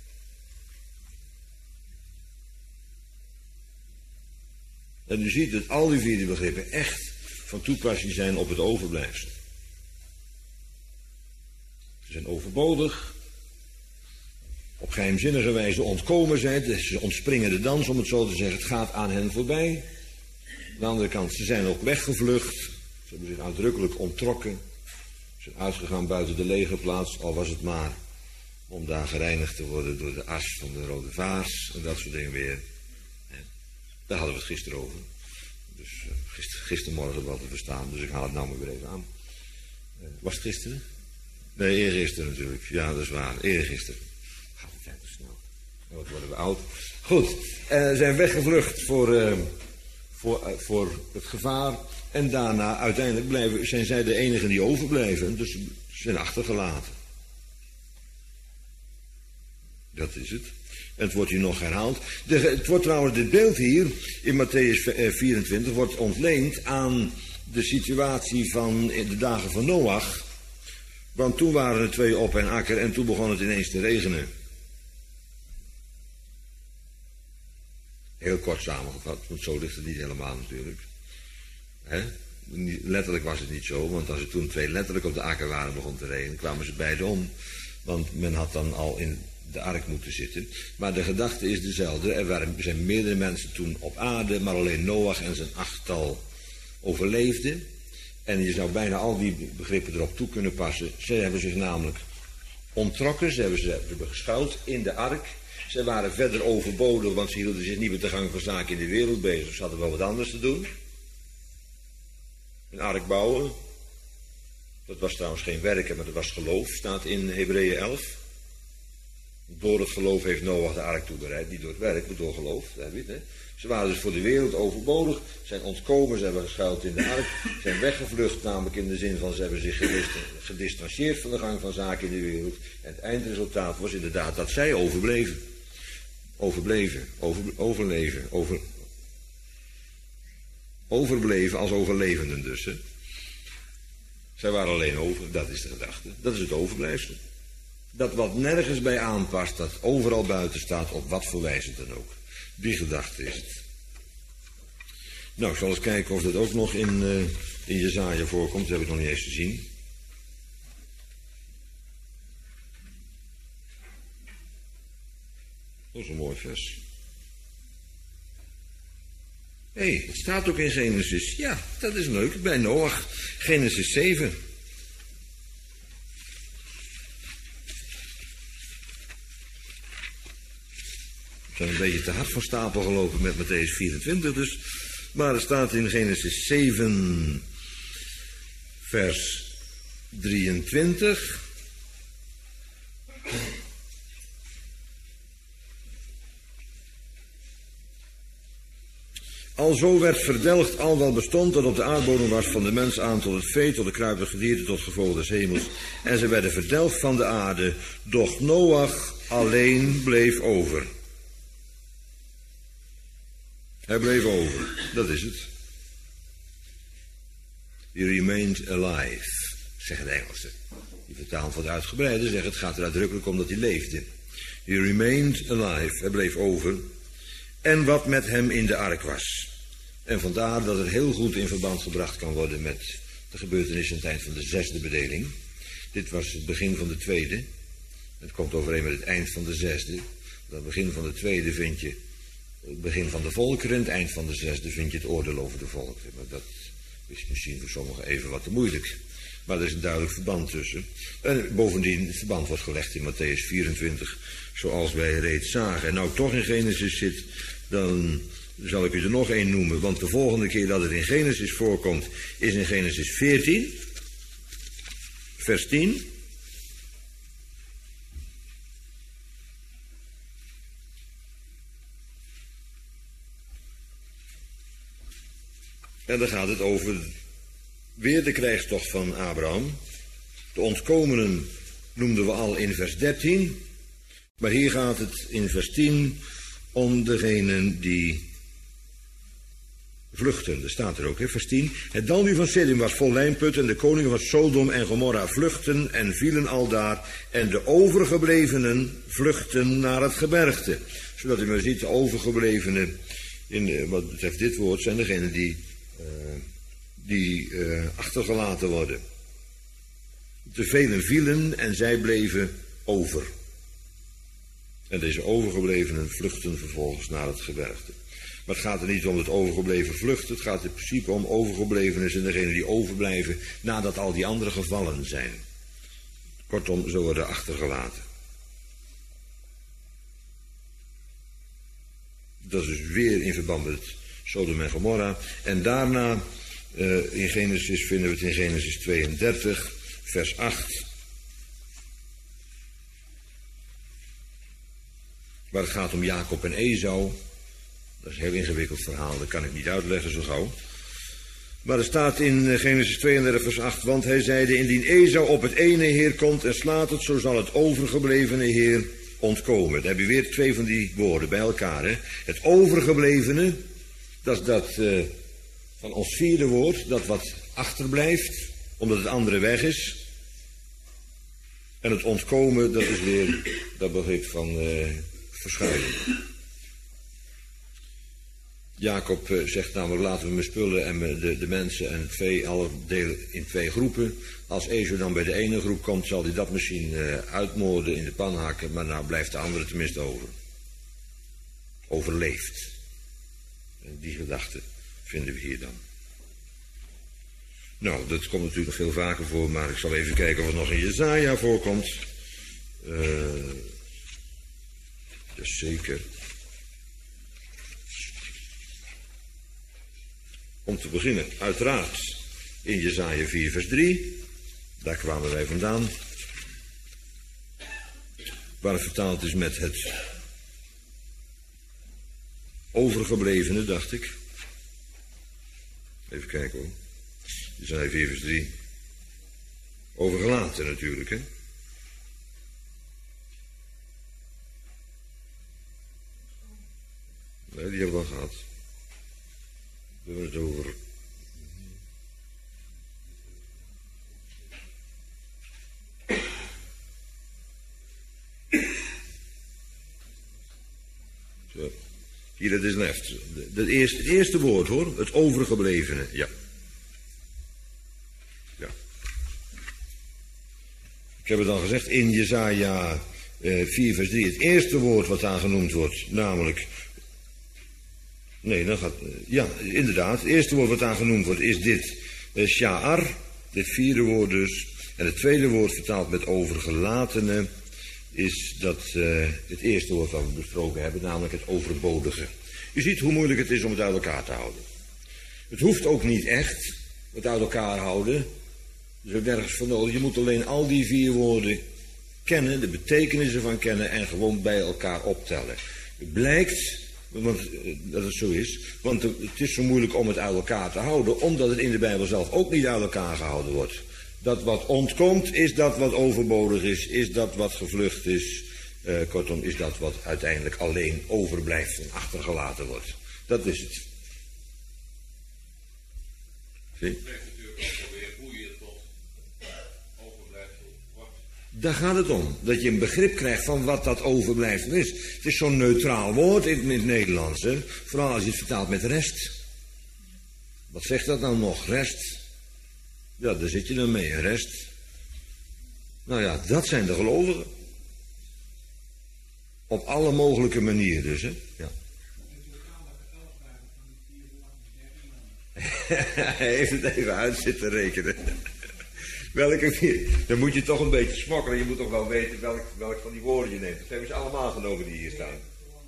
En u ziet dat al die 4 begrippen echt van toepassing zijn op het overblijfsel. Ze zijn overbodig. Op geheimzinnige wijze ontkomen zij. Ze ontspringen de dans, om het zo te zeggen. Het gaat aan hen voorbij. Aan de andere kant, ze zijn ook weggevlucht. Ze hebben zich uitdrukkelijk onttrokken. Ze zijn uitgegaan buiten de legerplaats, al was het maar om daar gereinigd te worden door de as van de rode vaars en dat soort dingen weer. Daar hadden we het gisteren over. Dus gistermorgen wel te verstaan, dus ik haal het nou maar weer even aan. Was het gisteren? Nee, eergisteren natuurlijk. Ja, dat is waar. Eergisteren. Gaat de tijd te snel. Wat worden we oud. Goed, zijn weggevlucht voor het gevaar. En daarna uiteindelijk zijn zij de enigen die overblijven. Dus ze zijn achtergelaten. Dat is het. En het wordt hier nog herhaald. Het wordt trouwens, dit beeld hier in Matthäus 24 wordt ontleend aan de situatie van in de dagen van Noach. Want toen waren er 2 op en akker en toen begon het ineens te regenen. Heel kort samengevat, want zo ligt het niet helemaal natuurlijk. Letterlijk was het niet zo, want als er toen 2 letterlijk op de akker waren begon te regenen, kwamen ze beide om. Want men had dan al in de ark moeten zitten. Maar de gedachte is dezelfde. Er zijn meerdere mensen toen op aarde, maar alleen Noach en zijn 8-tal overleefden. En je zou bijna al die begrippen erop toe kunnen passen. Ze hebben zich namelijk onttrokken, ze hebben geschuild in de ark. Ze waren verder overbodig, want ze hielden zich niet met de gang van zaken in de wereld bezig. Ze hadden wel wat anders te doen. Een ark bouwen. Dat was trouwens geen werken, maar dat was geloof, staat in Hebreeën 11. Door het geloof heeft Noach de ark toebereid. Niet door het werk, maar door geloof. Dat weet je, hè? Ze waren dus voor de wereld overbodig. Zijn ontkomen, ze hebben geschuild in de ark. Zijn weggevlucht, namelijk in de zin van ze hebben zich gedistanceerd van de gang van zaken in de wereld. En het eindresultaat was inderdaad dat zij overbleven. Overbleven als overlevenden dus. Hè? Zij waren alleen over, dat is de gedachte. Dat is het overblijfsel. Dat wat nergens bij aanpast, dat overal buiten staat, op wat voor wijze dan ook. Die gedachte is het. Nou, ik zal eens kijken of dat ook nog in Jesaja voorkomt. Dat heb ik nog niet eens gezien. Dat is een mooi vers. Hé, het staat ook in Genesis. Ja, dat is leuk. Bij Noach. Genesis 7. We zijn een beetje te hard van stapel gelopen met Matthäus 24 dus. Maar er staat in Genesis 7, vers 23. Alzo werd verdelgd al wat bestond dat op de aardbodem was, van de mens aan tot het vee, tot de kruipende gedierte, tot gevolg des hemels. En ze werden verdelgd van de aarde, doch Noach alleen bleef over. Hij bleef over, dat is het. He remained alive, zeggen de Engelsen. Die vertaald wat uitgebreider zeggen, het gaat er uitdrukkelijk om dat hij leefde. He remained alive, hij bleef over. En wat met hem in de ark was. En vandaar dat het heel goed in verband gebracht kan worden met de gebeurtenissen aan het eind van de 6e bedeling. Dit was het begin van de 2e. Het komt overeen met het eind van de 6e. Het begin van de 2e vind je het begin van de volkeren. Het eind van de 6e vind je het oordeel over de volkeren. Maar dat is misschien voor sommigen even wat te moeilijk. Maar er is een duidelijk verband tussen. En bovendien, het verband wordt gelegd in Matthäus 24, zoals wij reeds zagen. En nou toch in Genesis zit, dan zal ik u er nog één noemen. Want de volgende keer dat het in Genesis voorkomt, is in Genesis 14, vers 10. En dan gaat het over weer de krijgstocht van Abraham. De ontkomenen noemden we al in vers 13. Maar hier gaat het in vers 10 om degenen die vluchten. Dat staat er ook, hè, vers 10. Het dal nu van Siddim was vol lijnputten. En de koningen van Sodom en Gomorra vluchten en vielen aldaar. En de overgeblevenen vluchten naar het gebergte. Zodat u maar ziet, de overgeblevenen, wat betreft dit woord, zijn degenen die achtergelaten worden. De velen vielen en zij bleven over. En deze overgeblevenen vluchten vervolgens naar het gebergte. Maar het gaat er niet om het overgebleven vluchten. Het gaat in principe om overgeblevenen en degenen die overblijven nadat al die anderen gevallen zijn. Kortom, ze worden achtergelaten. Dat is dus weer in verband met Sodom en Gomorra. En daarna, in Genesis, vinden we het in Genesis 32, vers 8. Waar het gaat om Jacob en Esau. Dat is een heel ingewikkeld verhaal, dat kan ik niet uitleggen zo gauw. Maar er staat in Genesis 32 vers 8, want hij zeide, indien Esau op het ene heer komt en slaat het, zo zal het overgeblevene heer ontkomen. Dan heb je weer twee van die woorden bij elkaar. Hè? Het overgeblevene, dat is dat van ons vierde woord, dat wat achterblijft, omdat het andere weg is. En het ontkomen, dat is weer dat begrip van verschuiven. Jacob zegt namelijk, laten we mijn spullen en de mensen en het vee alle delen in twee groepen. Als Esau dan bij de ene groep komt, zal hij dat misschien uitmoorden, in de pan hakken, maar nou blijft de andere tenminste over. Overleeft. En die gedachte vinden we hier dan. Nou, dat komt natuurlijk nog veel vaker voor, maar ik zal even kijken of het nog in Jesaja voorkomt. Dus zeker. Om te beginnen, uiteraard, in Jesaja 4 vers 3. Daar kwamen wij vandaan. Waar het vertaald is met het overgeblevene, dacht ik. Even kijken hoor. Jesaja 4 vers 3. Overgelaten natuurlijk, hè. Nee, die hebben we al gehad. We hebben het over. Zo. Hier, het is left. Het eerste woord hoor, het overgeblevene, ja. Ja. Ik heb het al gezegd in Jesaja 4 vers 3. Het eerste woord wat daar genoemd wordt, namelijk. Nee, dan gaat. Ja, inderdaad. Het eerste woord wat daar genoemd wordt is dit. Sha'ar. Dit vierde woord dus. En het tweede woord vertaald met overgelatene. Is dat het eerste woord dat we besproken hebben. Namelijk het overbodige. U ziet hoe moeilijk het is om het uit elkaar te houden. Het hoeft ook niet echt. Het uit elkaar houden. Er is ook nergens voor nodig. Je moet alleen al die vier woorden kennen. De betekenis ervan kennen. En gewoon bij elkaar optellen. Het blijkt. Want dat het zo is. Want het is zo moeilijk om het uit elkaar te houden. Omdat het in de Bijbel zelf ook niet uit elkaar gehouden wordt. Dat wat ontkomt is dat wat overbodig is. Is dat wat gevlucht is. Kortom is dat wat uiteindelijk alleen overblijft en achtergelaten wordt. Dat is het. Zie? Daar gaat het om. Dat je een begrip krijgt van wat dat overblijfsel is. Het is zo'n neutraal woord in het Nederlands. Hè? Vooral als je het vertaalt met rest. Wat zegt dat nou nog? Rest? Ja, daar zit je dan mee. Rest. Nou ja, dat zijn de gelovigen. Op alle mogelijke manieren dus. Hè? Ja. Hij heeft het even uit zitten rekenen. Welke vier? Dan moet je toch een beetje smokkelen. Je moet toch wel weten welk van die woorden je neemt. Dat hebben ze allemaal genomen die hier staan.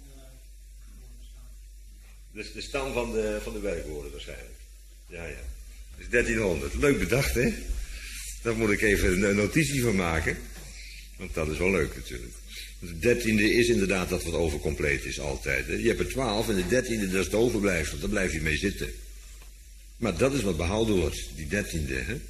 Dus de stam van de werkwoorden waarschijnlijk. Ja. Dat is 1300. Leuk bedacht, hè? Daar moet ik even een notitie van maken. Want dat is wel leuk natuurlijk. De 13e is inderdaad dat wat overcompleet is altijd. Hè? Je hebt er 12 en de 13e dat is het overblijfsel. Daar blijf je mee zitten. Maar dat is wat behouden wordt. Die 13e, hè?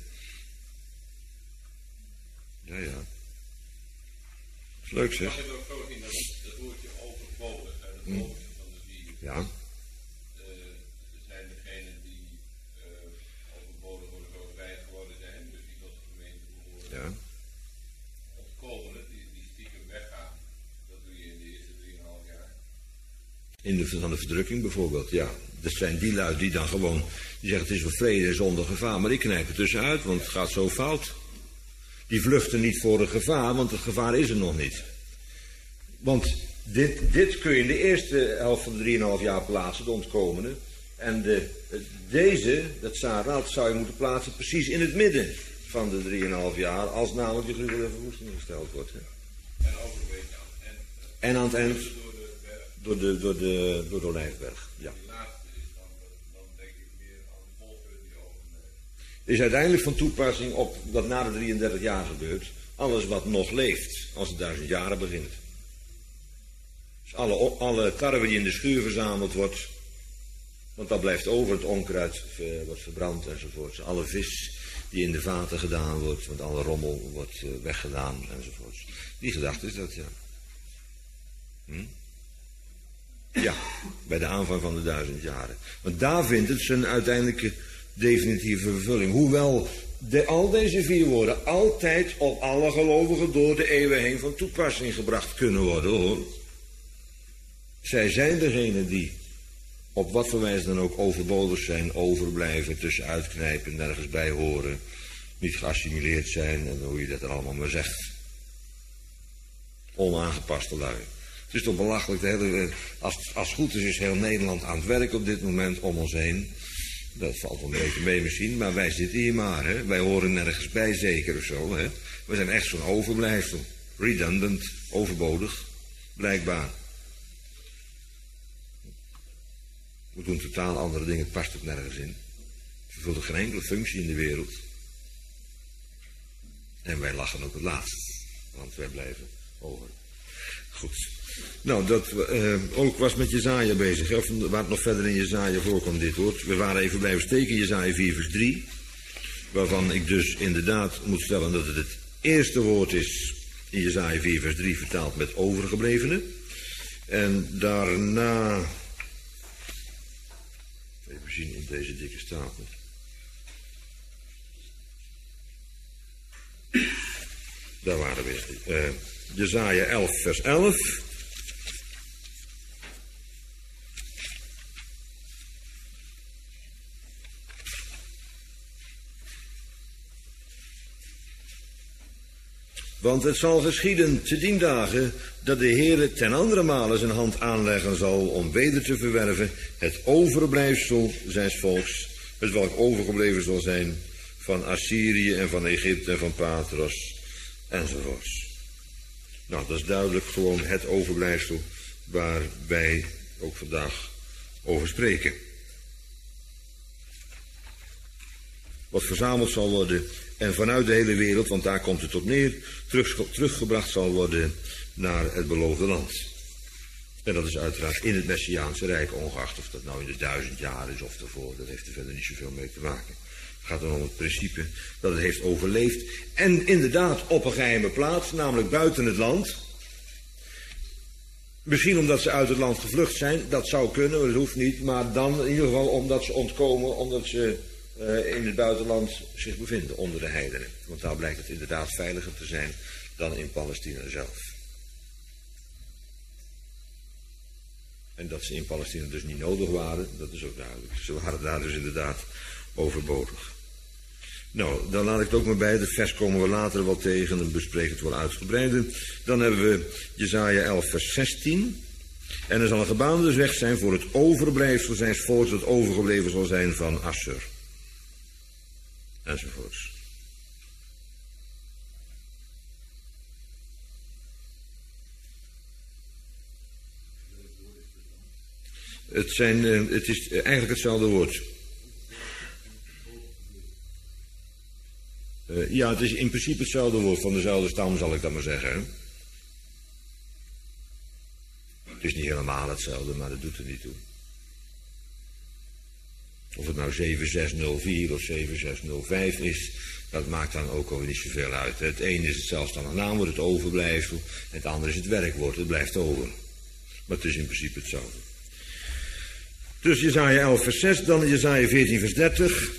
Ja. Dat is leuk zeg. Mag je het ook zo zien dat woordje overbodig uit het hoofd van de vier. Ja. Er zijn degenen die overbodig worden zoals wij geworden zijn, dus die tot de gemeente behoren. Ja. Ontkomen, die stiekem weggaan. Dat doe je in de eerste 3,5 jaar. Van de verdrukking bijvoorbeeld, ja. Dat zijn die lui die dan gewoon, die zeggen het is wel vrede zonder gevaar, maar ik knijp er tussenuit, want het gaat zo fout. Die vluchten niet voor een gevaar, want het gevaar is er nog niet. Want Dit kun je in de eerste helft van de 3,5 jaar plaatsen, de ontkomende. En deze, dat Sarat, zou je moeten plaatsen precies in het midden van de 3,5 jaar, als namelijk de gruwelijke verwoesting gesteld wordt. Hè. En ook een beetje aan het eind. En aan het eind Door de berg. door de Olijfberg, ja. Die laatste is dan denk ik meer aan de volgende die overneemt. Is uiteindelijk van toepassing op wat na de 33 jaar gebeurt. Alles wat nog leeft, als het 1000 jaren begint. Dus alle tarwe die in de schuur verzameld wordt, want dat blijft over, het onkruid wordt verbrand enzovoorts. Alle vis die in de vaten gedaan wordt, want alle rommel wordt weggedaan enzovoorts. Die gedachte is dat, ja. Ja, bij de aanvang van de 1000 jaren. Want daar vindt het zijn uiteindelijke definitieve vervulling. Hoewel al deze 4 woorden altijd op alle gelovigen door de eeuwen heen van toepassing gebracht kunnen worden, hoor. Zij zijn degene die op wat voor wijze dan ook overbodig zijn, overblijven, tussenuitknijpen, nergens bij horen, niet geassimileerd zijn en hoe je dat er allemaal maar zegt. Onaangepaste lui. Het is toch belachelijk, als het goed is heel Nederland aan het werk op dit moment om ons heen. Dat valt wel een beetje mee misschien, maar wij zitten hier maar, hè. Wij horen nergens bij zeker of zo, hè. We zijn echt zo'n overblijfsel. Redundant, overbodig, blijkbaar. We doen totaal andere dingen, het past ook nergens in. Het vervult ook geen enkele functie in de wereld. En wij lachen ook het laatst, want wij blijven over. Goed. Nou, dat ook was met Jesaja bezig, hè? Of waar het nog verder in Jesaja voorkomt dit woord. We waren even blijven steken in Jesaja 4 vers 3. Waarvan ik dus inderdaad moet stellen dat het het eerste woord is in Jesaja 4 vers 3 vertaald met overgeblevenen. En daarna, even zien in deze dikke stapel. Daar waren we. Jesaja 11 vers 11. Want het zal geschieden te dien dagen dat de Heere ten andere male zijn hand aanleggen zal om weder te verwerven het overblijfsel zijns volks, het welk overgebleven zal zijn van Assyrië en van Egypte en van Patros enzovoorts. Nou, dat is duidelijk gewoon het overblijfsel waar wij ook vandaag over spreken. Wat verzameld zal worden en vanuit de hele wereld, want daar komt het op neer, teruggebracht zal worden naar het beloofde land. En dat is uiteraard in het Messiaanse Rijk, ongeacht of dat nou in de 1000 jaar is of ervoor, dat heeft er verder niet zoveel mee te maken. Het gaat dan om het principe dat het heeft overleefd en inderdaad op een geheime plaats, namelijk buiten het land. Misschien omdat ze uit het land gevlucht zijn, dat zou kunnen, dat hoeft niet, maar dan in ieder geval omdat ze ontkomen, omdat ze in het buitenland zich bevinden, onder de heidenen. Want daar blijkt het inderdaad veiliger te zijn dan in Palestina zelf. En dat ze in Palestina dus niet nodig waren, dat is ook duidelijk. Ze waren daar dus inderdaad overbodig. Nou, dan laat ik het ook maar bij. Dat vers komen we later wel tegen en bespreken het wel uitgebreider. Dan hebben we Jesaja 11 vers 16. En er zal een gebaande weg zijn voor het overblijfsel zijns volks dat overgebleven zal zijn van Assur. Enzovoorts. Het is eigenlijk hetzelfde woord. Ja, het is in principe hetzelfde woord, van dezelfde stam zal ik dat maar zeggen. Hè? Het is niet helemaal hetzelfde, maar dat doet er niet toe. Of het nou 7604 of 7605 is, dat maakt dan ook alweer niet zoveel uit. Het ene is het zelfstandig naamwoord, het overblijfsel, het andere is het werkwoord, het blijft over. Maar het is in principe hetzelfde. Dus Jesaja 11 vers 6, dan Jesaja 14 vers 30.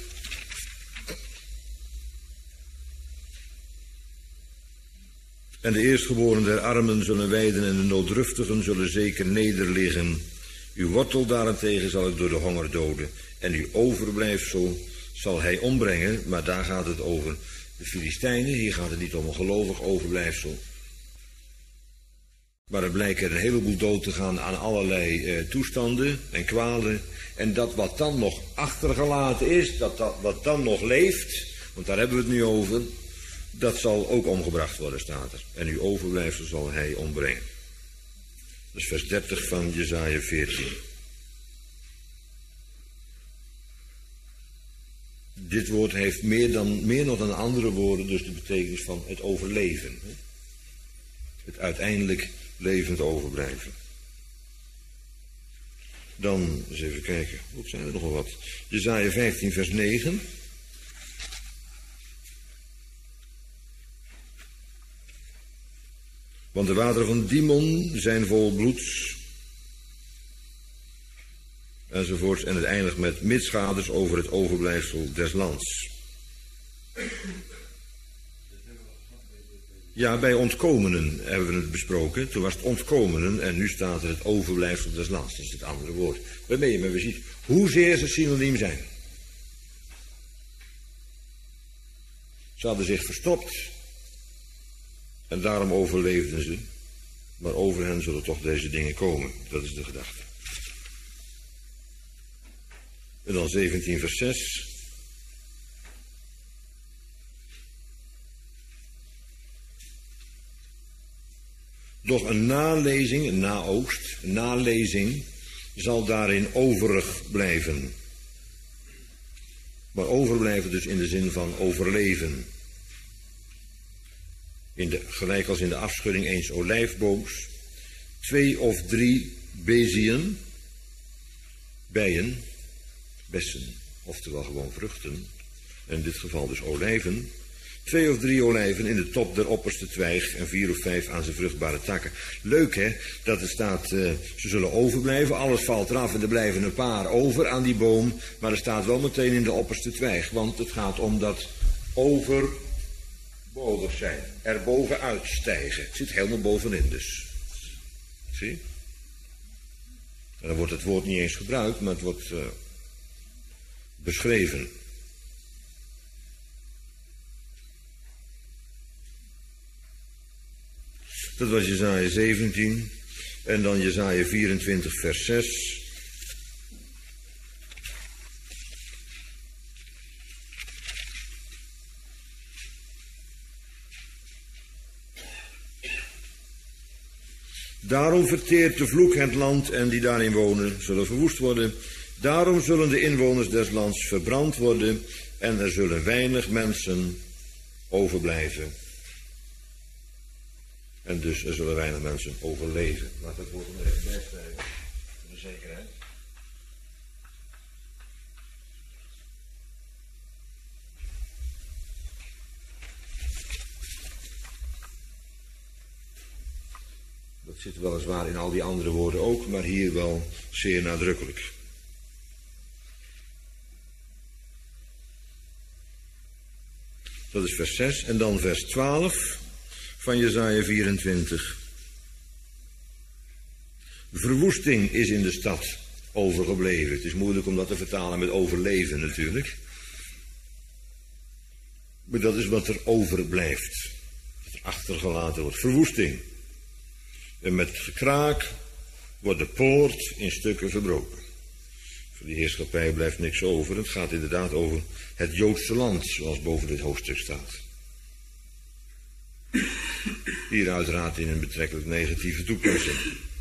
En de eerstgeborenen der armen zullen wijden en de nooddruftigen zullen zeker nederliggen. Uw wortel daarentegen zal ik door de honger doden. En uw overblijfsel zal hij ombrengen. Maar daar gaat het over de Filistijnen. Hier gaat het niet om een gelovig overblijfsel. Maar er blijken een heleboel dood te gaan aan allerlei toestanden en kwalen. En dat wat dan nog achtergelaten is, wat dan nog leeft, want daar hebben we het nu over, dat zal ook omgebracht worden, staat er. En uw overblijfsel zal hij ombrengen. Dat is vers 30 van Jesaja 14. Dit woord heeft meer nog dan andere woorden dus de betekenis van het overleven. Het uiteindelijk levend overblijven. Dan eens even kijken. Wat zijn er nogal wat? Jesaja 15 vers 9. Want de wateren van Dimon zijn vol bloeds. Enzovoorts. En het eindigt met misschades over het overblijfsel des lands. Ja, bij ontkomenen hebben we het besproken. Toen was het ontkomenen en nu staat er het overblijfsel des lands. Dat is het andere woord. Waarmee je maar weer ziet hoezeer ze synoniem zijn. Ze hadden zich verstopt. En daarom overleefden ze. Maar over hen zullen toch deze dingen komen. Dat is de gedachte. En dan 17 vers 6. Doch een nalezing, een naoogst, een nalezing zal daarin overig blijven. Maar overblijven dus in de zin van overleven. Gelijk als in de afschudding eens olijfbooms, 2 of 3 beziën, bijen, bessen, oftewel gewoon vruchten, in dit geval dus olijven, 2 of 3 olijven in de top der opperste twijg en 4 of 5 aan zijn vruchtbare takken. Leuk hè, dat er staat, ze zullen overblijven, alles valt eraf en er blijven een paar over aan die boom, maar er staat wel meteen in de opperste twijg, want het gaat om dat overbodig zijn, er bovenuit stijgen. Het zit helemaal bovenin dus. Zie? En dan wordt het woord niet eens gebruikt, maar het wordt beschreven. Dat was Jesaja 17 en dan Jesaja 24 vers 6. Daarom verteert de vloek het land en die daarin wonen zullen verwoest worden. Daarom zullen de inwoners des lands verbrand worden en er zullen weinig mensen overblijven. En dus er zullen weinig mensen overleven. Laat dat woord er even bij schrijven, voor de zekerheid. Dat zit weliswaar in al die andere woorden ook, maar hier wel zeer nadrukkelijk. Dat is vers 6 en dan vers 12 van Jesaja 24. Verwoesting is in de stad overgebleven. Het is moeilijk om dat te vertalen met overleven natuurlijk. Maar dat is wat er overblijft. Wat er achtergelaten wordt. Verwoesting. En met gekraak wordt de poort in stukken verbroken. Voor die heerschappij blijft niks over. Het gaat inderdaad over het Joodse land, zoals boven dit hoofdstuk staat. Hier uiteraard in een betrekkelijk negatieve toepassing.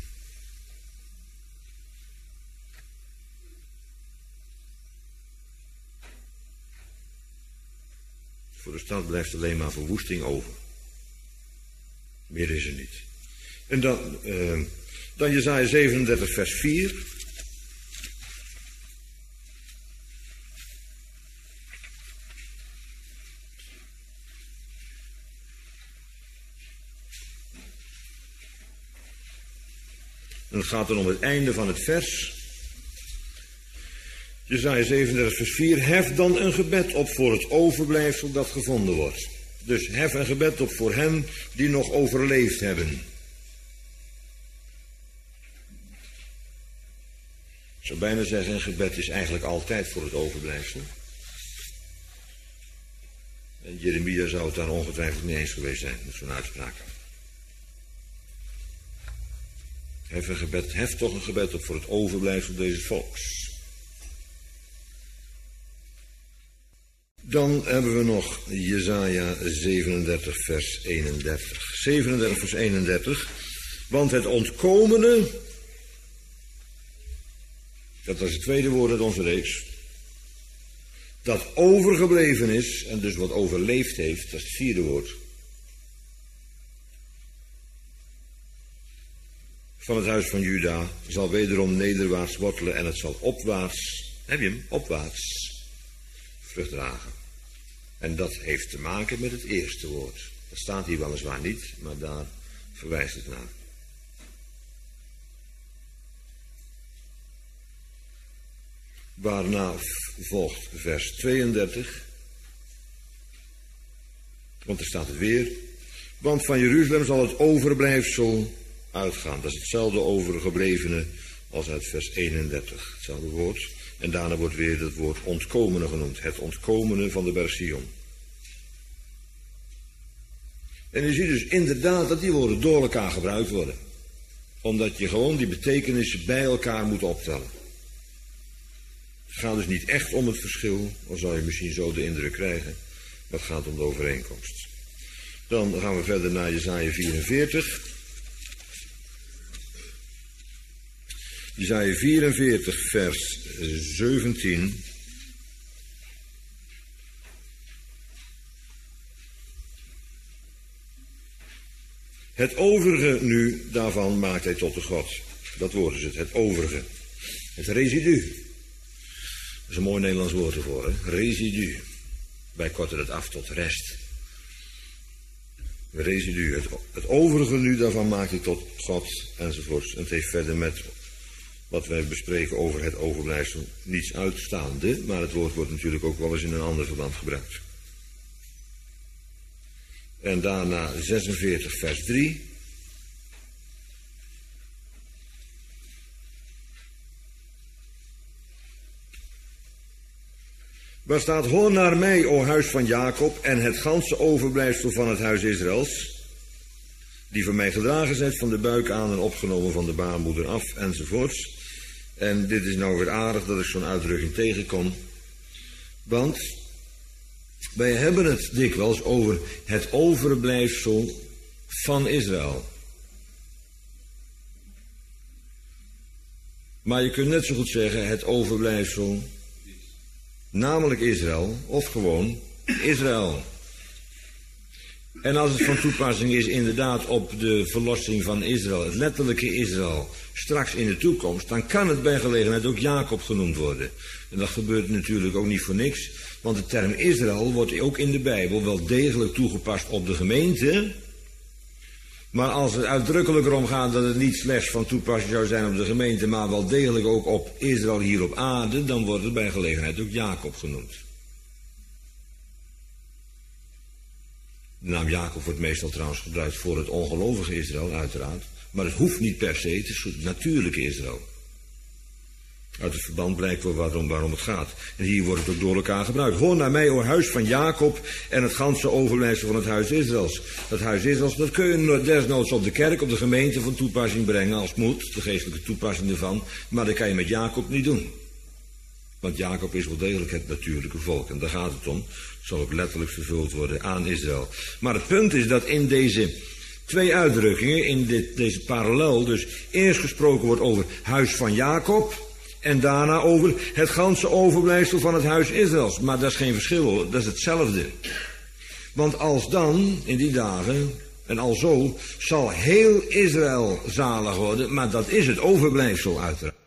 Voor de stad blijft alleen maar verwoesting over. Meer is er niet. En dan Jesaja 37 vers 4. En het gaat dan om het einde van het vers. Jesaja 37 vers 4. Hef dan een gebed op voor het overblijfsel dat gevonden wordt. Dus hef een gebed op voor hen die nog overleefd hebben. Ik zou bijna zeggen, een gebed is eigenlijk altijd voor het overblijfsel. En Jeremia zou het daar ongetwijfeld mee eens geweest zijn met zo'n uitspraak. Hef toch een gebed op voor het overblijfsel deze volks. Dan hebben we nog Jesaja 37 vers 31. 37 vers 31. Want het ontkomene, dat is het tweede woord uit onze reeks, dat overgebleven is en dus wat overleefd heeft, dat is het vierde woord, van het huis van Juda, zal wederom nederwaarts wortelen en het zal opwaarts, heb je hem, opwaarts vrucht dragen. En dat heeft te maken met het eerste woord. Dat staat hier weliswaar niet, maar daar verwijst het naar. Waarna volgt vers 32. Want er staat het weer. Want van Jeruzalem zal het overblijfsel uitgaan. Dat is hetzelfde overgeblevene als uit vers 31. Hetzelfde woord. En daarna wordt weer het woord ontkomene genoemd. Het ontkomene van de berg Sion. En je ziet dus inderdaad dat die woorden door elkaar gebruikt worden. Omdat je gewoon die betekenissen bij elkaar moet optellen. Het gaat dus niet echt om het verschil, al zou je misschien zo de indruk krijgen. Maar het gaat om de overeenkomst. Dan gaan we verder naar Jesaja 44. Jesaja 44 vers 17. Het overige nu daarvan maakt hij tot de God. Dat woord is het overige. Het residu. Dat is een mooi Nederlands woord ervoor, hè? Residu. Wij korten het af tot rest. Residu. Het overige nu daarvan maakt hij tot God enzovoorts. En het heeft verder met wat wij bespreken over het overblijfsel niets uitstaande. Maar het woord wordt natuurlijk ook wel eens in een ander verband gebruikt. En daarna 46 vers 3. Waar staat: hoor naar mij, o huis van Jacob, en het ganse overblijfsel van het huis Israëls, die van mij gedragen zijt van de buik aan en opgenomen van de baarmoeder af, enzovoorts. En dit is nou weer aardig dat ik zo'n uitdrukking tegenkom. Want wij hebben het dikwijls over het overblijfsel van Israël. Maar je kunt net zo goed zeggen het overblijfsel, namelijk Israël, of gewoon Israël. En als het van toepassing is inderdaad op de verlossing van Israël, het letterlijke Israël, straks in de toekomst, dan kan het bij gelegenheid ook Jacob genoemd worden. En dat gebeurt natuurlijk ook niet voor niks, want de term Israël wordt ook in de Bijbel wel degelijk toegepast op de gemeente. Maar als het uitdrukkelijk erom gaat dat het niet slechts van toepassing zou zijn op de gemeente, maar wel degelijk ook op Israël hier op aarde, dan wordt het bij gelegenheid ook Jacob genoemd. De naam Jacob wordt meestal trouwens gebruikt voor het ongelovige Israël, uiteraard. Maar het hoeft niet per se, het is het natuurlijke Israël. Uit het verband blijkt wel waarom het gaat. En hier wordt het ook door elkaar gebruikt. Hoor naar mij, o huis van Jacob, en het ganse overblijfsel van het huis Israëls. Dat huis Israëls, dat kun je desnoods op de kerk, op de gemeente van toepassing brengen als het moet. De geestelijke toepassing ervan. Maar dat kan je met Jacob niet doen. Want Jacob is wel degelijk het natuurlijke volk. En daar gaat het om. Het zal ook letterlijk vervuld worden aan Israël. Maar het punt is dat in deze twee uitdrukkingen, in deze parallel, dus eerst gesproken wordt over huis van Jacob en daarna over het ganse overblijfsel van het huis Israëls. Maar dat is geen verschil hoor, dat is hetzelfde. Want als dan, in die dagen, en alzo, zal heel Israël zalig worden, maar dat is het overblijfsel uiteraard.